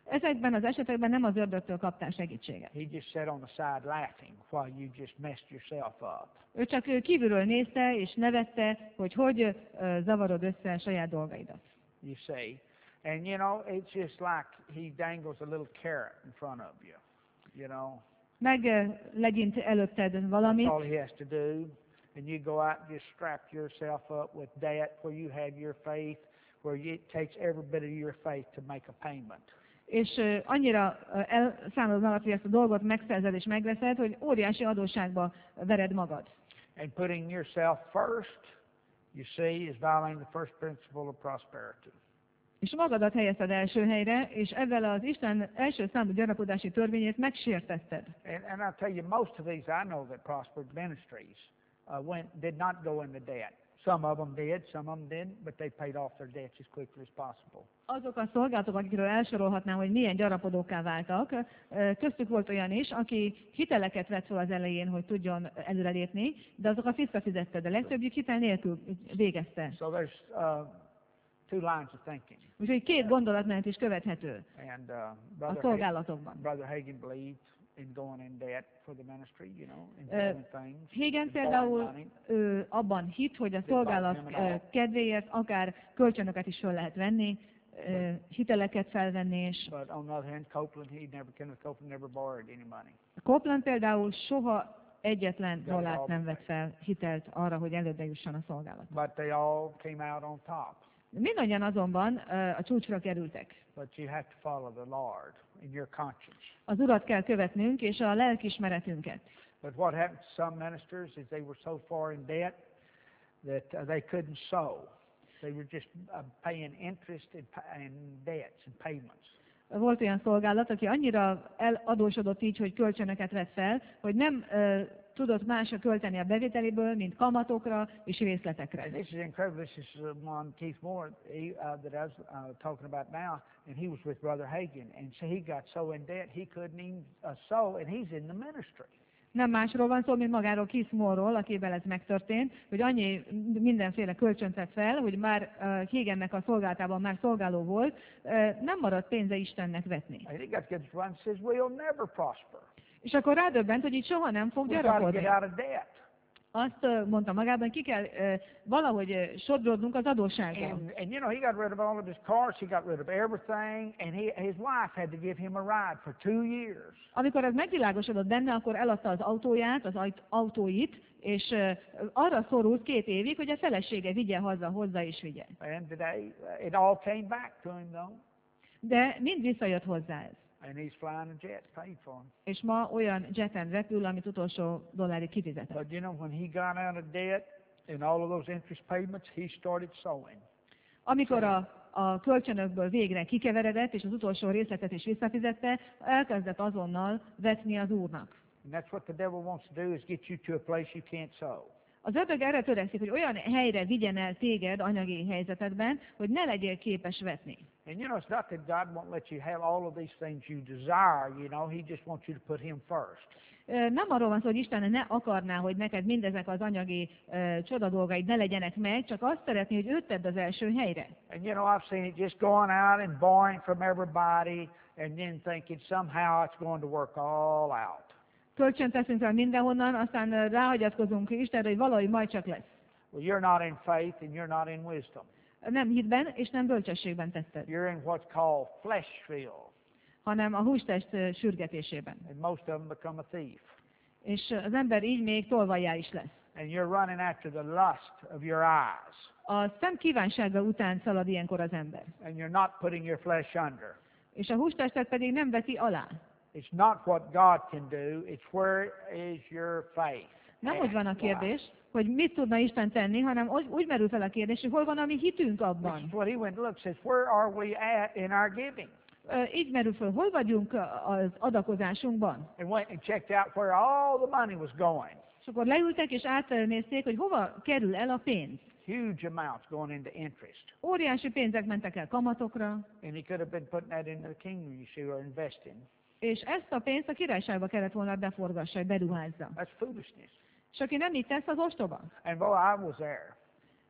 Ezekben az esetekben nem az ördögtől kaptál segítséget. He just sat on the side laughing while you just messed yourself up. Ő csak ö, kívülről nézte és nevette, hogy hogy ö, zavarod össze a saját dolgaidat. You see. And you know, it's just like he dangles a little carrot in front of you. You know. Meg ö, legyint előtted That's valamit, all he has to do. And you go out and just strap yourself up with debt where you have your faith, where you, it takes every bit of your faith to make a payment. és ö, annyira ö, elszámolod magad, hogy ezt a dolgot megszerzed és megveszed, hogy óriási adósságba vered magad. And putting yourself first, you see, is violating the first principle of prosperity. És magadat helyezted első helyre, és ezzel az Isten első számú gyarapódási törvényét megsértetted. And, and I'll tell you, most of these I know that prospered ministries uh, went did not go into debt. Some of them did, some of them didn't, but they paid off their debts as quickly as possible. Azok a szolgálatok, akikről elsorolhatnám, hogy milyen gyarapodókká váltak, ö, köztük volt olyan is, aki hiteleket vett fel az elején, hogy tudjon előrelépni, de azokat visszafizette, de legtöbbjük hitel nélkül végezte. So there's uh, two lines of thinking. Úgyhogy két gondolatmenet is követhető And uh, a Brother, Hagen, szolgálatokban. Brother Hagen believed in going in debt for the ministry, you know, in Uh, selling things. Hagen in borrowing például money. ő abban hitt, hogy a szolgálat ö, kedvéért akár kölcsönöket is föl lehet venni, ö, hiteleket felvenni, és But on the other hand, Copeland, he never, Kenneth Copeland never borrowed any money. Copeland például soha egyetlen dollárt nem vett fel hitelt arra, hogy előbbre jusson a szolgálat. But they all came out on top. Mindannyian azonban ö, a csúcsra kerültek. But you have to follow the Lord in your conscience. Az Urat kell követnünk, és a lelkismeretünket. But what happened to some ministers is they were so far in debt that uh, they couldn't sow. They were just uh, paying interest and, pa- and debts and payments. Volt olyan szolgálat, aki annyira eladósodott így, hogy kölcsönöket vett fel, hogy nem ö, tudott másra költeni a bevételéből, mint kamatokra és részletekre. And this is incredible. This is uh, one Keith Moore he, uh, that I was uh, talking about now, and he was with Brother Hagin, and so he got so in debt he couldn't even uh, sow, and he's in the ministry. Nem másról van szó, mint magáról Keith Moore-ról, akivel ez megtörtént, hogy annyi mindenféle kölcsönt vett fel, hogy már uh, Hagennek a szolgálatában már szolgáló volt, uh, nem maradt pénze Istennek vetni. And he got to get one and says, we'll never prosper. És akkor rádöbbent, hogy így soha nem fog We've got to gyarapodni. get out of debt. Azt uh, mondta magában, ki kell uh, valahogy uh, sodródnunk az adósságból. And, and you know, he got rid of all of his cars, he got rid of everything, and he, his wife had to give him a ride for two years. Amikor ez megvilágosodott benne, akkor eladta az autóját, az ajt- autóit, és uh, arra szorult két évig, hogy a felesége vigye haza, hozzá és vigye. And today, uh, it all came back to him, though. De mind visszajött hozzá ez. And he's flying a jet, paid for him. És ma olyan jeten repül, amit utolsó dollárig kifizetett. But you know, when he got out of debt and all of those interest payments, he started sowing. Amikor a, a kölcsönökből végre kikeveredett, és az utolsó részletet is visszafizette, elkezdett azonnal vetni az Úrnak. And that's what the devil wants to do, is get you to a place you can't sow. Az ördög erre törekszik, hogy olyan helyre vigyen el téged anyagi helyzetedben, hogy ne legyél képes vetni. And you know, it's not that God won't let you have all of these things you desire, you know, He just wants you to put Him first. Ö, Nem arról van szó, hogy Isten ne akarná, hogy neked mindezek az anyagi uh, csodadolgaid ne legyenek meg, csak azt szeretné, hogy őt tedd az első helyre. And you know, I've seen it just going out and borrowing from everybody and then thinking somehow it's going to work all out. Kölcsön teszünk el mindenhonnan, aztán ö, ráhagyatkozunk Istenre, hogy valahogy majd csak lesz. Well, you're not in faith and you're not in wisdom. Nem hitben és nem bölcsességben teszed, You're in what's called fleshville, hanem a hústest ö, sürgetésében. and most of them become a thief. És ö, az ember így még tolvajjá is lesz. And you're running after the lust of your eyes, A szem kívánsága után szalad ilyenkor az ember. and you're not putting your flesh under. És a hústestet pedig nem veti alá. It's not what God can do, it's where is your faith. Nem úgy van a kérdés, hogy mit tudna Isten tenni, hanem úgy, úgy merül fel a kérdés, hogy hol van a mi hitünk This abban. is what he went and looked, says, where are we at in our giving? Ö, Így merül fel, hol vagyunk a- az adakozásunkban. And went and checked out where all the money was going. És akkor leültek és átnézték, hogy hova kerül el a pénz. Huge amounts going into interest. Óriási pénzek mentek el kamatokra, And he could have been putting that into the kingdom, you see, or investing. és ezt a pénzt a királyságba kellett volna beforgassa, hogy beruházza. That's foolishness. És aki nem így tesz, az ostoba. And boy, I was there.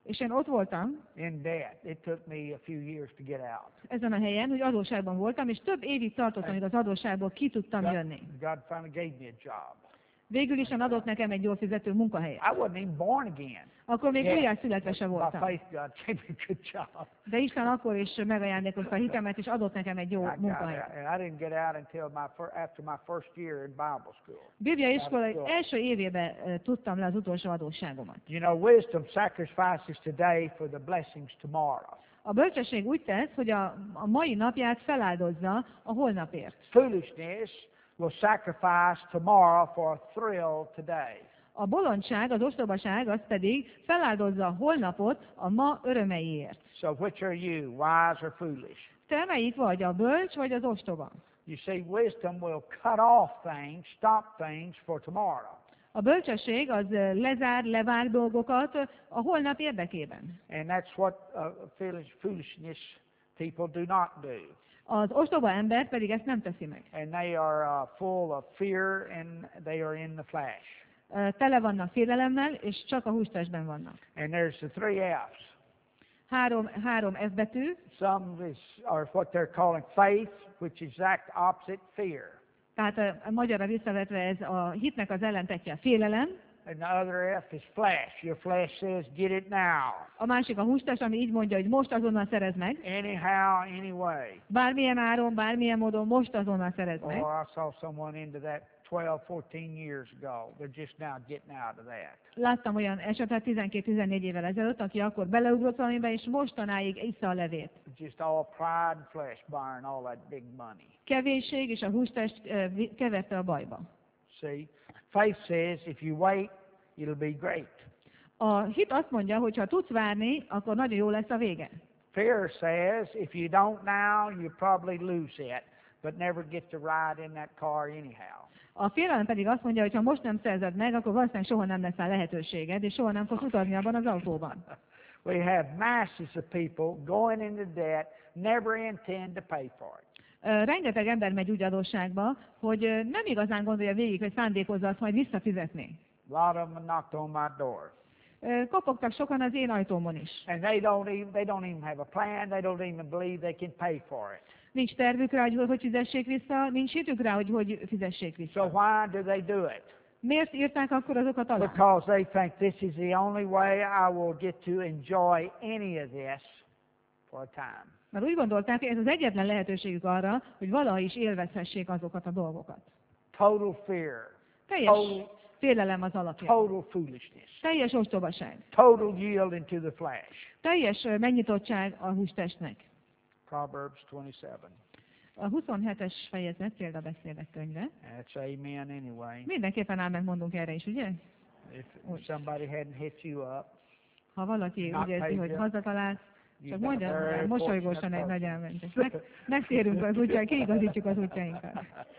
És én ott voltam, in debt. It took me a few years to get out. ezen a helyen, hogy adósságban voltam, és több évig tartott, amíg az adósságból ki tudtam God, jönni. God finally gave me a job. Végül is adott nekem egy jól fizető munkahelyet. I wasn't even born again. Akkor még Yeah. újjászületve se By voltam. faith, God gave me a good job. De Isten akkor is megajándékozta a hitemet, és adott nekem egy I jó got munkahelyet. out, and I didn't get out until my fir- after my first year in Bible school. Bibliai iskola első évében eh, tudtam le az utolsó adósságomat. You know, wisdom sacrifices today for the blessings tomorrow. A bölcsesség úgy tesz, hogy a, a mai napját feláldozza a holnapért. Foolishness will sacrifice tomorrow for a thrill today. A bolondság, az ostobaság, az pedig feláldozza a holnapot a ma örömeiért. So which are you, wise or foolish? Te melyik vagy, a bölcs vagy az ostoba? You see, wisdom will cut off things, stop things for tomorrow. A bölcsesség az eh, lezár, levár dolgokat eh, a holnap érdekében. And that's what uh, foolish, foolishness people do not do. Az ostoba ember pedig ezt nem teszi meg. And they are uh, full of fear and they are in the flesh. Eh, Tele vannak félelemmel, és csak a hústestben vannak. And there's the three F's. Három, három F betű, Some is, are what they're calling faith, which is exact opposite fear. tehát a, a magyarra visszavetve ez a hitnek az ellentetje a félelem, And the other F is flesh. Your flesh says, get it now. a másik a hústest, ami így mondja, hogy most azonnal szerezd meg, Anyhow, anyway. bármilyen áron, bármilyen módon most azonnal szerezd meg. Oh, I saw someone into that twelve, fourteen years ago. They're just now getting out of that. Láttam olyan esetet tizenkét-tizennégy évvel ezelőtt, aki akkor beleugrott valamibe, és mostanáig iszza a levét. Just all pride and flesh buying all that big money. Kevésség és a hústest eh, vi- keverte a bajba. See? Faith says if you wait, it'll be great. A hit azt mondja, hogy ha tudsz várni, akkor nagyon jó lesz a vége. Fear says if you don't now, you probably lose it, but never get to ride in that car anyhow. A félelem pedig azt mondja, hogy ha most nem szerzed meg, akkor valószínűleg soha nem lesz rá lehetőséged, és soha nem fogsz utazni abban az autóban. We have masses of people going into debt, never intend to pay for it. Ö, Rengeteg ember megy úgy adósságba, hogy ö, nem igazán gondolja végig, hogy szándékozza azt majd visszafizetni. A lot of them knocked on my door. Ö, Kopogtak sokan az én ajtómon is. And they don't even they don't even have a plan, they don't even believe they can pay for it. Nincs tervük rá, hogy hogy fizessék vissza, nincs hitük rá, hogy hogy fizessék So vissza. why do they do it? Miért írták akkor azokat alá? Because they think this is the only way I will get to enjoy any of this for a time. Mert úgy gondolták, hogy ez az egyetlen lehetőségük arra, hogy valaha is élvezhessék azokat a dolgokat. Total fear, Teljes total, félelem az alapja. total foolishness, Teljes ostobaság. total yielding to the flesh. Teljes ö, megnyitottság a hústestnek. Proverbs twenty-seven. A huszonhetes fejezet példabeszédek könyve. That's amen anyway. Mindenképpen ám megmondunk erre is, ugye? If somebody hadn't hit you up, Ha valaki Not úgy érzi, paid hogy yet. hazatalálsz, you've csak been a mondja, very mosolygósan egy fortunate nagy person. elmentés. Meg, megtérünk az útjaink, kiigazítjuk az útjainkat.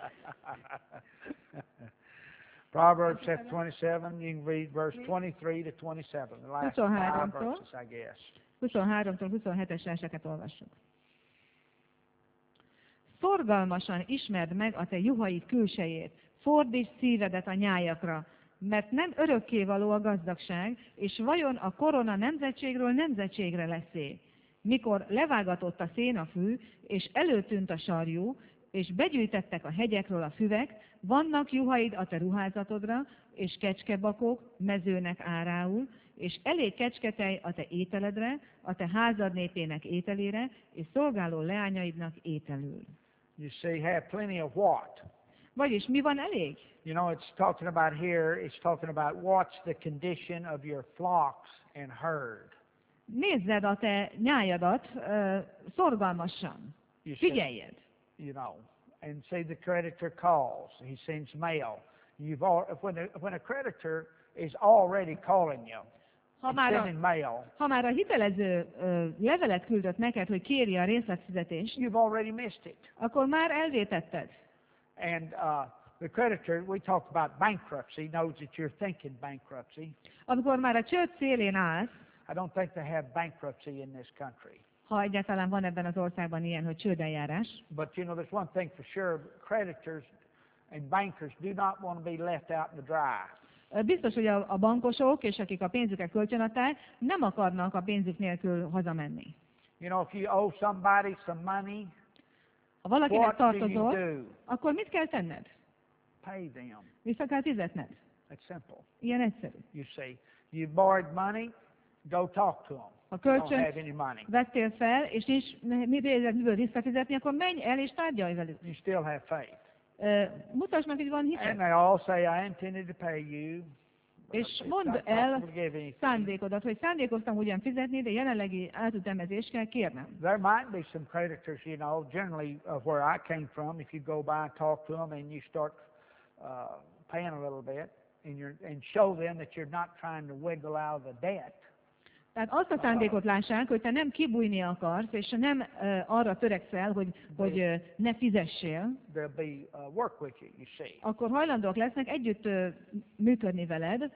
Proverbs chapter twenty-seven, you can read verse twenty-three to twenty-seven, the last five huszonháromtól verses, I guess. huszonháromtól huszonhetes verseket olvassuk. Szorgalmasan ismerd meg a te juhaid külsejét, fordíts szívedet a nyájakra, mert nem örökkévaló a gazdagság, és vajon a korona nemzetségről nemzetségre leszé. Mikor levágatott a szén a fű, és előtűnt a sarjú, és begyűjtettek a hegyekről a füvek, vannak juhaid a te ruházatodra, és kecskebakok mezőnek árául, és elég kecsketej a te ételedre, a te házad népének ételére, és szolgáló leányaidnak ételül. You see, have plenty of what? Vagyis mi van elég? You know, it's talking about here, it's talking about what's the condition of your flocks and herd. Nézzed a te nyájadat uh, szorgalmasan. You see, Figyeljed. you know, and see the creditor calls, he sends mail. You've all, when a, when a creditor is already calling you, Ha and már a, sending mail, ha már a hitelező uh, levelet küldött neked, hogy kéri a részletfizetést, you've already missed it. akkor már elvétetted. And uh, the creditor, we talked about bankruptcy, knows that you're thinking bankruptcy. Amikor már a csőd szélén állsz, I don't think they have bankruptcy in this country. ha egyáltalán van ebben az országban ilyen, hogy csődeljárás, But you know, there's one thing for sure, creditors and bankers do not want to be left out in the dry. Ö, Biztos, hogy a, a bankosok és akik a pénzüket kölcsönadták, nem akarnak a pénzük nélkül hazamenni. You know, if you owe somebody some money, Ha valakinek what do you tartozol, do? akkor mit kell tenned? Pay them. Vissza kell fizetned. It's simple. Ilyen egyszerű. You see, you borrowed money, go talk to them. Ha You don't kölcsön have any money. vettél fel, és nincs miből miből visszafizetni, akkor menj el és tárgyalj velük. You still have faith. Ö, Mutasd meg, hogy van And hited. they all say, I intended to pay you. but És it's mondd not el possible to give anything. szándékodat, hogy szándékoztam ugyan fizetni, de jelenlegi átütemezést kell kérnem. There might be some creditors, you know, generally uh, where I came from, if you go by and talk to them and you start uh, paying a little bit and, you're, and show them that you're not trying to wiggle out of the debt, Tehát azt a szándékot lássák, hogy te nem kibújni akarsz, és nem uh, arra törekszel, hogy, hogy uh, ne fizessél, they'll be uh, work with you, you see. akkor hajlandóak lesznek együtt uh, működni veled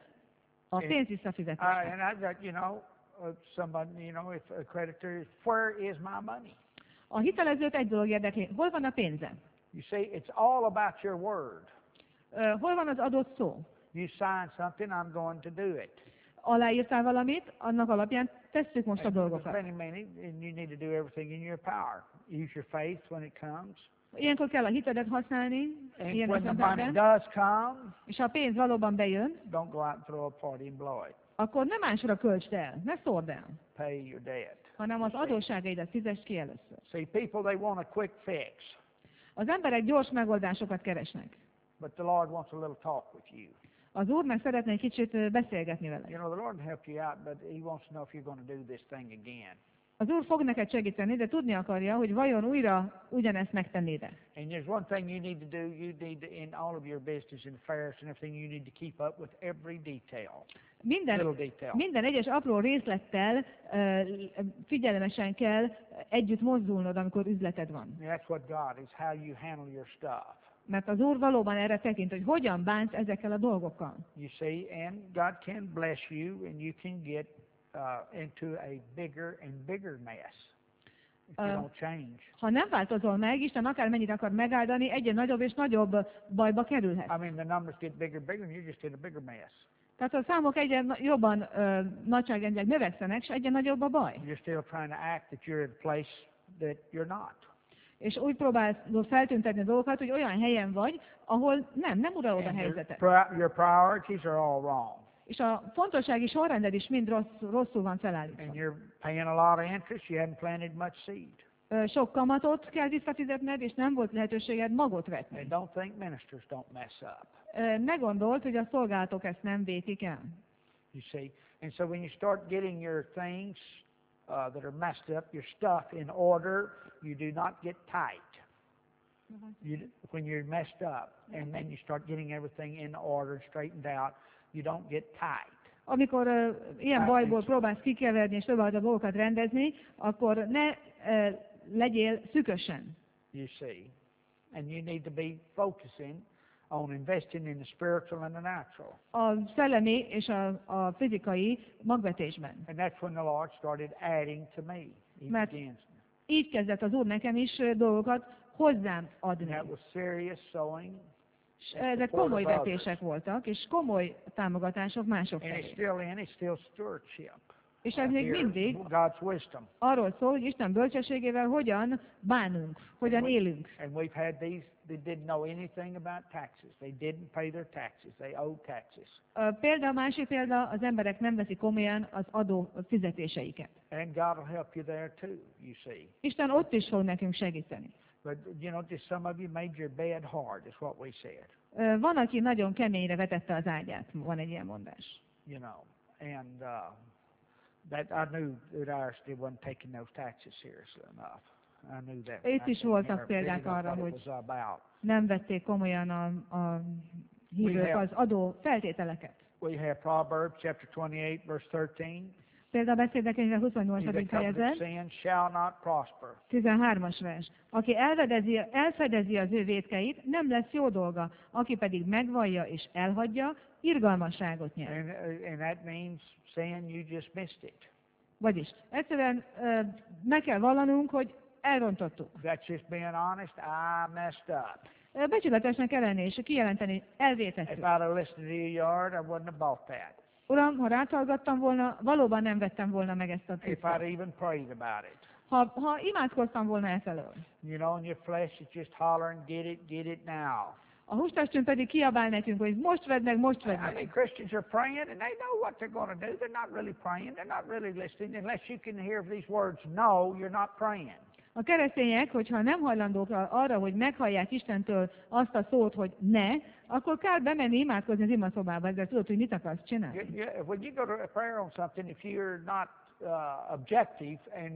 a Én- pénz Uh, visszafizetésre. and I got, you know, uh, somebody, you know, if a creditor is, where is my money? A hitelezőt egy dolog érdekli, hol van a pénze? You see, it's all about your word. Uh, hol van az adott szó? You sign something, I'm going to do it. Aláírtál valamit, annak alapján tesszük most a And you're dolgokat. spending money, and you need to do everything in your power. Use your faith when it comes. Ilyenkor kell a hitedet használni, And ilyen when the money esetekben, does come, és ha a pénz valóban bejön, don't go out and throw a party and blow it. akkor nem másra költsd el, ne szóld el, Pay your debt. hanem az adósságaidat fizesd ki először. See, people, they want a quick fix, Az emberek gyors megoldásokat keresnek. but the Lord wants a little talk with you. Az Úr meg szeretne egy kicsit ö, beszélgetni You vele. know, the Lord will help you out, but He wants to know if you're going to do this thing again. Az Úr fog neked segíteni, de tudni akarja, hogy vajon újra ugyanezt megtennéd-e. And there's one thing you need to do. You need to, in all of your business and affairs and everything, you need to keep up with every detail, Minden, little detail. minden egyes apró részlettel ö, figyelmesen kell együtt mozdulnod, amikor üzleted van. And that's what God is, how you handle your stuff. Mert az Úr valóban erre tekint, hogy hogyan bánsz ezekkel a dolgokkal. You see, and God can bless you, and you can get uh, into a bigger and bigger mess if you Uh, don't change. Ha nem változol meg, Isten akármennyit akar megáldani, egyre nagyobb és nagyobb bajba kerülhet. I mean, the numbers get bigger and bigger, and you're just in a bigger mess. Tehát a számok egyre na- jobban ö, nagyságrendileg növekszenek, és egyre nagyobb a baj. You're still trying to act that you're in a place that you're not. És úgy próbálsz feltüntetni a dolgokat, hogy olyan helyen vagy, ahol nem, nem uralod a And your, helyzetet. pri- your priorities are all wrong. És a fontossági sorrended is mind rossz, rosszul van And felállítva. you're paying a lot of interest, you haven't planted much seed. Ö, Sok kamatot kell visszafizetned, és nem volt lehetőséged magot vetni. And don't think ministers don't mess up. Ö, Ne gondold, hogy a szolgálatok ezt nem vétik el. You see, and so when you start getting your things uh, that are messed up, your stuff in order, you do not get tight. You, when you're messed up, and then you start getting everything in order, straightened out, you don't get tight. Amikor ö, ilyen bajból próbálsz kikeverni, és próbálod a dolgokat rendezni, akkor ne ö, legyél szükösen. You see, and you need to be focusing on investing in the spiritual and the natural. A szellemi és a, a fizikai magvetésben. And that's when the Lord started adding to me. He Mert- begins. Így kezdett az Úr nekem is ö, dolgokat hozzám And adni. that was serious sowing. És ezek komoly vetések voltak, és komoly támogatások mások And it's felé. still in, it's still stewardship. És ez még Here, mindig God's wisdom. arról szól, hogy Isten bölcsességével hogyan bánunk, hogyan élünk. And we've had these that didn't know anything about taxes. They didn't pay their taxes. They owed taxes. A példa, a másik példa, az emberek nem veszik komolyan az adó fizetéseiket. And God will help you there too, you see. Isten ott is fog nekünk segíteni. But, you know, just some of you made your bed hard, is what we said, Ö, Van, aki nagyon keményre vetette az ágyát, van egy ilyen mondás. you know. And uh, that I knew that Irish still wasn't taking those taxes seriously enough. I knew that. Itt I is came voltak here, példák really arra, what hogy- it was about. Nem vették komolyan a, a hívők We have- az adó feltételeket. We have Proverbs chapter twenty-eight, verse thirteen. Példabeszédek könyve He huszonnyolcadik that fejezet, coveteth sin shall not prosper. tizenhármas vers. Aki elvedezi, elfedezi az ő vétkeit, nem lesz jó dolga. Aki pedig megvallja és elhagyja, irgalmasságot nyer. And, uh, and that means saying you just missed it. Vagyis egyszerűen ö, meg kell vallanunk, hogy elrontottuk. That's just being honest. I messed up. Ö, Becsületesnek kell lenni, és kijelenteni, If elvétettük. I'd have listened to your yard, I wouldn't have bought that. Uram, ha ráthallgattam volna, valóban nem vettem volna meg ezt a If titkot. I'd even prayed about it. Ha, ha imádkoztam volna e felől. You know, and your flesh is just hollering, get it, get it now. A hústestünk pedig kiabál nekünk, hogy most vedd meg, most I vedd mean, meg. Christians are praying, and they know what they're going to do. They're not really praying. They're not really listening. Unless you can hear these words, no, you're not praying. A keresztények, hogyha nem hajlandók arra, hogy meghallják Istentől azt a szót, hogy ne, akkor kár bemenni imádkozni az imaszobába, ezzel tudod, hogy mit akarsz You, csinálni. you, when you go to a prayer on something, if you're not uh, objective and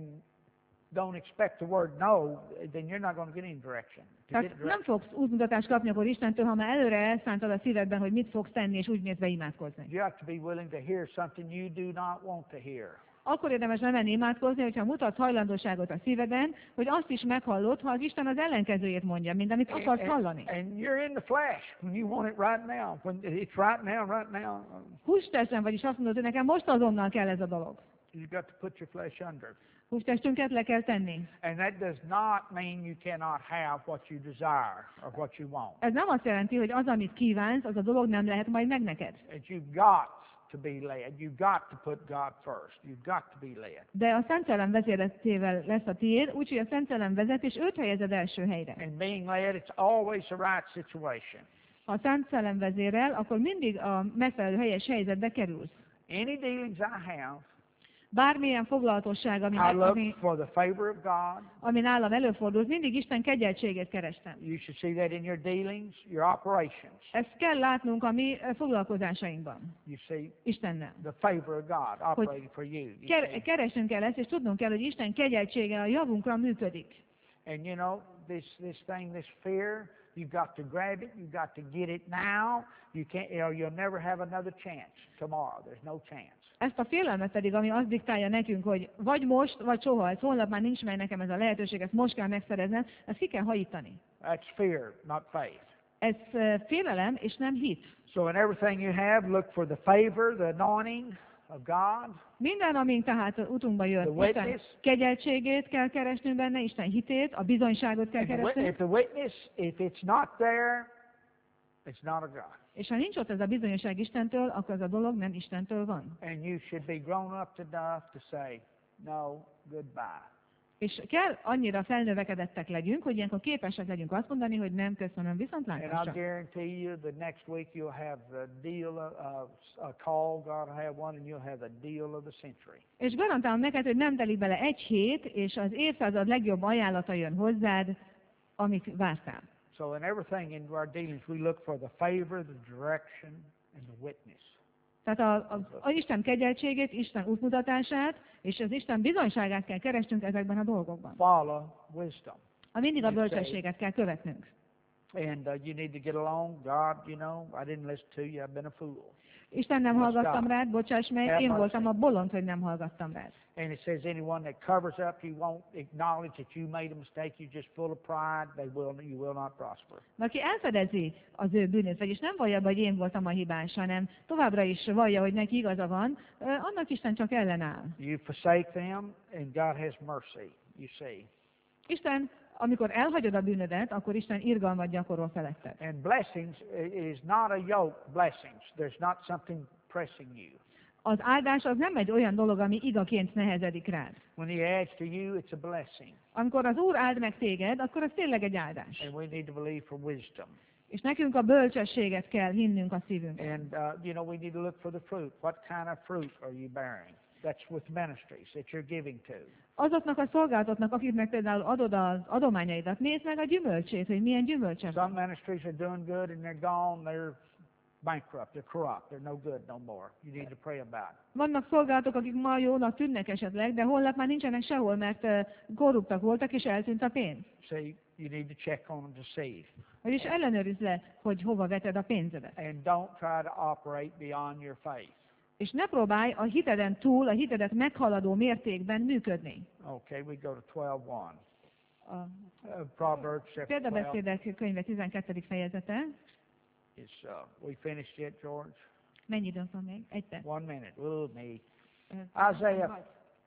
don't expect the word no, then you're not going to get any direction. To get Tehát nem direction. fogsz útmutatást kapni akkor Istentől, ha már előre elszántad a szívedben, hogy mit fogsz tenni, és úgy mész be imádkozni. You have to be willing to hear something you do not want to hear. Akkor érdemes lemenni imádkozni, hogyha mutatsz hajlandóságot a szíveden, hogy azt is meghallod, ha az Isten az ellenkezőjét mondja, mint amit akarsz And, hallani. and you're in the flesh when you want it right now. When it's right now, right now, Hústestben vagyis azt mondod, hogy nekem most azonnal kell ez a dolog. you've got to put your flesh under. Hústestünket le kell tenni. And that does not mean you cannot have what you desire or what you want. Ez nem azt jelenti, hogy az, amit kívánsz, az a dolog nem lehet majd meg neked. And you've got to be led. You've got to put God first. You've got to be led. De a Szent Szellem vezéretével lesz a tiéd, úgyhogy a Szent Szellem vezet, és őt helyezed első helyre. And being led, it's always the right situation. Ha a Szent Szellem vezérel, akkor mindig a megfelelő helyes helyzetbe kerülsz. Any dealings I have, Bármilyen foglalatosság, ami, I look ami, for the favor of God. ami nálam előfordult, mindig Isten kegyeltségét kerestem. You should see that in your dealings, your operations. Ezt kell látnunk a mi eh, foglalkozásainkban, You see Istennel. the favor of God operating for you. you Ker- see. keresnünk kell ezt, és tudnunk kell, hogy Isten kegyeltsége a javunkra működik. And you know, this this thing, this fear, you've got to grab it, you've got to get it now. You can't, you know, you'll never have another chance tomorrow. There's no chance. Ezt a félelmet pedig, ami azt diktálja nekünk, hogy vagy most, vagy soha, ez holnap már nincs meg nekem ez a lehetőség, ezt most kell megszereznem, ezt ki kell hajítani. That's fear, not faith. Ez eh, félelem, és nem hit. So in everything you have, look for the favor, the anointing of God. Minden, amink tehát utunkba jött, The Isten witness. kegyeltségét kell keresnünk benne, Isten hitét, a bizonyságot kell If the, wit- keresnünk, if the witness, if it's not there, it's not of God. és ha nincs ott ez a bizonyosság Istentől, akkor ez a dolog nem Istentől van. And you should be grown up enough to say, no, goodbye. És kell annyira felnövekedettek legyünk, hogy ilyenkor képesek legyünk azt mondani, hogy nem, köszönöm, And viszontlátásra. I guarantee you the next week you'll have the deal, of, uh, a call, God will have one, and you'll have the deal of the century. És garantálom neked, hogy nem telik bele egy hét, és az évszázad legjobb ajánlata jön hozzád, amit vártál. So in everything in our dealings, we look for the favor, the direction, and the witness. Tehát a, a, a Isten kegyeltségét, Isten útmutatását, és az Isten bizonyságát kell keresnünk ezekben a dolgokban. Follow wisdom. Ha mindig a bölcsességet kell követnünk. And uh, you need to get along. God, you know, I didn't listen to you. I've been a fool. Isten nem hallgattam rád, bocsáss meg, én voltam a bolond, hogy nem hallgattam rád. And it says anyone that covers up, you won't acknowledge that you made a mistake. You're just full of pride. They will, you will not prosper. Aki elfedezi az ő bűnét, vagyis nem vallja be, hogy én voltam a hibás, hanem továbbra is vallja, hogy neki igaza van, ö, annak Isten csak ellenáll. You forsake them, and God has mercy. You see. Isten, amikor elhagyod a bűnödet, akkor Isten irgalmat gyakorol feletted. And blessings i- is not a yoke. Blessings. There's not something pressing you. Az áldás az nem egy olyan dolog, ami igaként nehezedik rád. When He adds to you, it's a blessing. Amikor az Úr áld meg téged, akkor az tényleg egy áldás. And we need to believe for wisdom. És nekünk a bölcsességet kell hinnünk a szívünkben. And, uh, you know, we need to look for the fruit. What kind of fruit are you bearing? That's with ministries that you're giving to. Azoknak a szolgálatoknak, akiknek például adod az adományaidat, nézd meg a gyümölcsét, hogy milyen gyümölcse van. Some ministries are doing good and they're gone. They're bankrupt. They're corrupt. They're no good no more. You need to pray about it. Vannak szolgálatok, akik ma jónak tűnnek esetleg, de holnap már nincsenek sehol, mert ö, korruptak voltak, és eltűnt a pénz. See, you need to check on them to see. Vagyis ellenőrizd le, hogy hova veted a pénzedet. And don't try to operate beyond your faith. És ne próbálj a hiteden túl, a hitedet meghaladó mértékben működni. Okay, we go to twelve one. A Uh, Proverbs chapter twelve. Példabeszédek könyve tizenkettedik fejezete. Is, uh, we finished yet, George? Mennyi időnk van még? Egy perc. One minute. Ooh, me. Ö, Isaiah,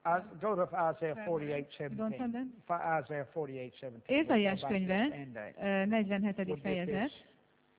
I, go to Isaiah forty-eight You don't have seventeen. that? Fi- Isaiah forty-eight seventeen. Ézaiás We'll go back to könyve, the end date. ö, negyvenhetedik We'll get fejezet. this.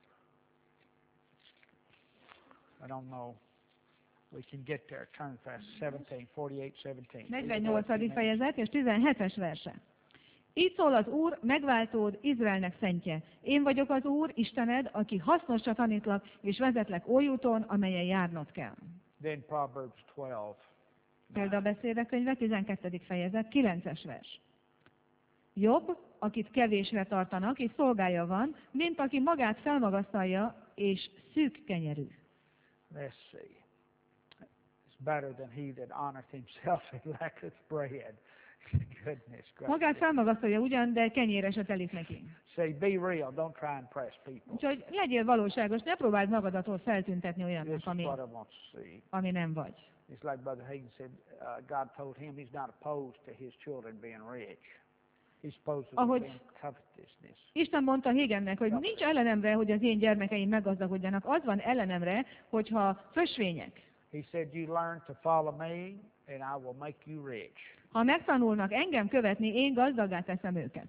I don't know. We can get there. Turn fast. seventeen, forty-eight seventeen. negyvennyolcadik fejezet és tizenhetes verse. Így szól az Úr, megváltód, Izraelnek szentje. Én vagyok az Úr, Istened, aki hasznosra tanítlak, és vezetlek oly úton, amelyen járnod kell. Then Proverbs twelve. Példabeszédek könyve, tizenkettedik fejezet, kilences vers. Jobb, akit kevésre tartanak, és szolgája van, mint aki magát felmagasztalja, és szűk kenyerű. Let's see. It's better than he that honoreth himself and lacketh bread. Goodness Magát gracious. felmagasztalja ugyan, de kenyére se telik neki. Say, be real. Don't try and impress people. Úgyhogy legyél valóságos, ne próbáld magadatól feltüntetni This olyannak, is ami, what I want to see. ami nem vagy. It's like Brother Hagen said, uh, God told him he's not opposed to his children being rich. He's opposed to Ahogy- them being covetousness. Isten mondta Hégennek, hogy nincs ellenemre, hogy az én gyermekeim meggazdagodjanak. Az van ellenemre, hogyha fösvények. He said, you learn to follow me, and I will make you rich. Ha megtanulnak engem követni, én gazdaggá teszem őket.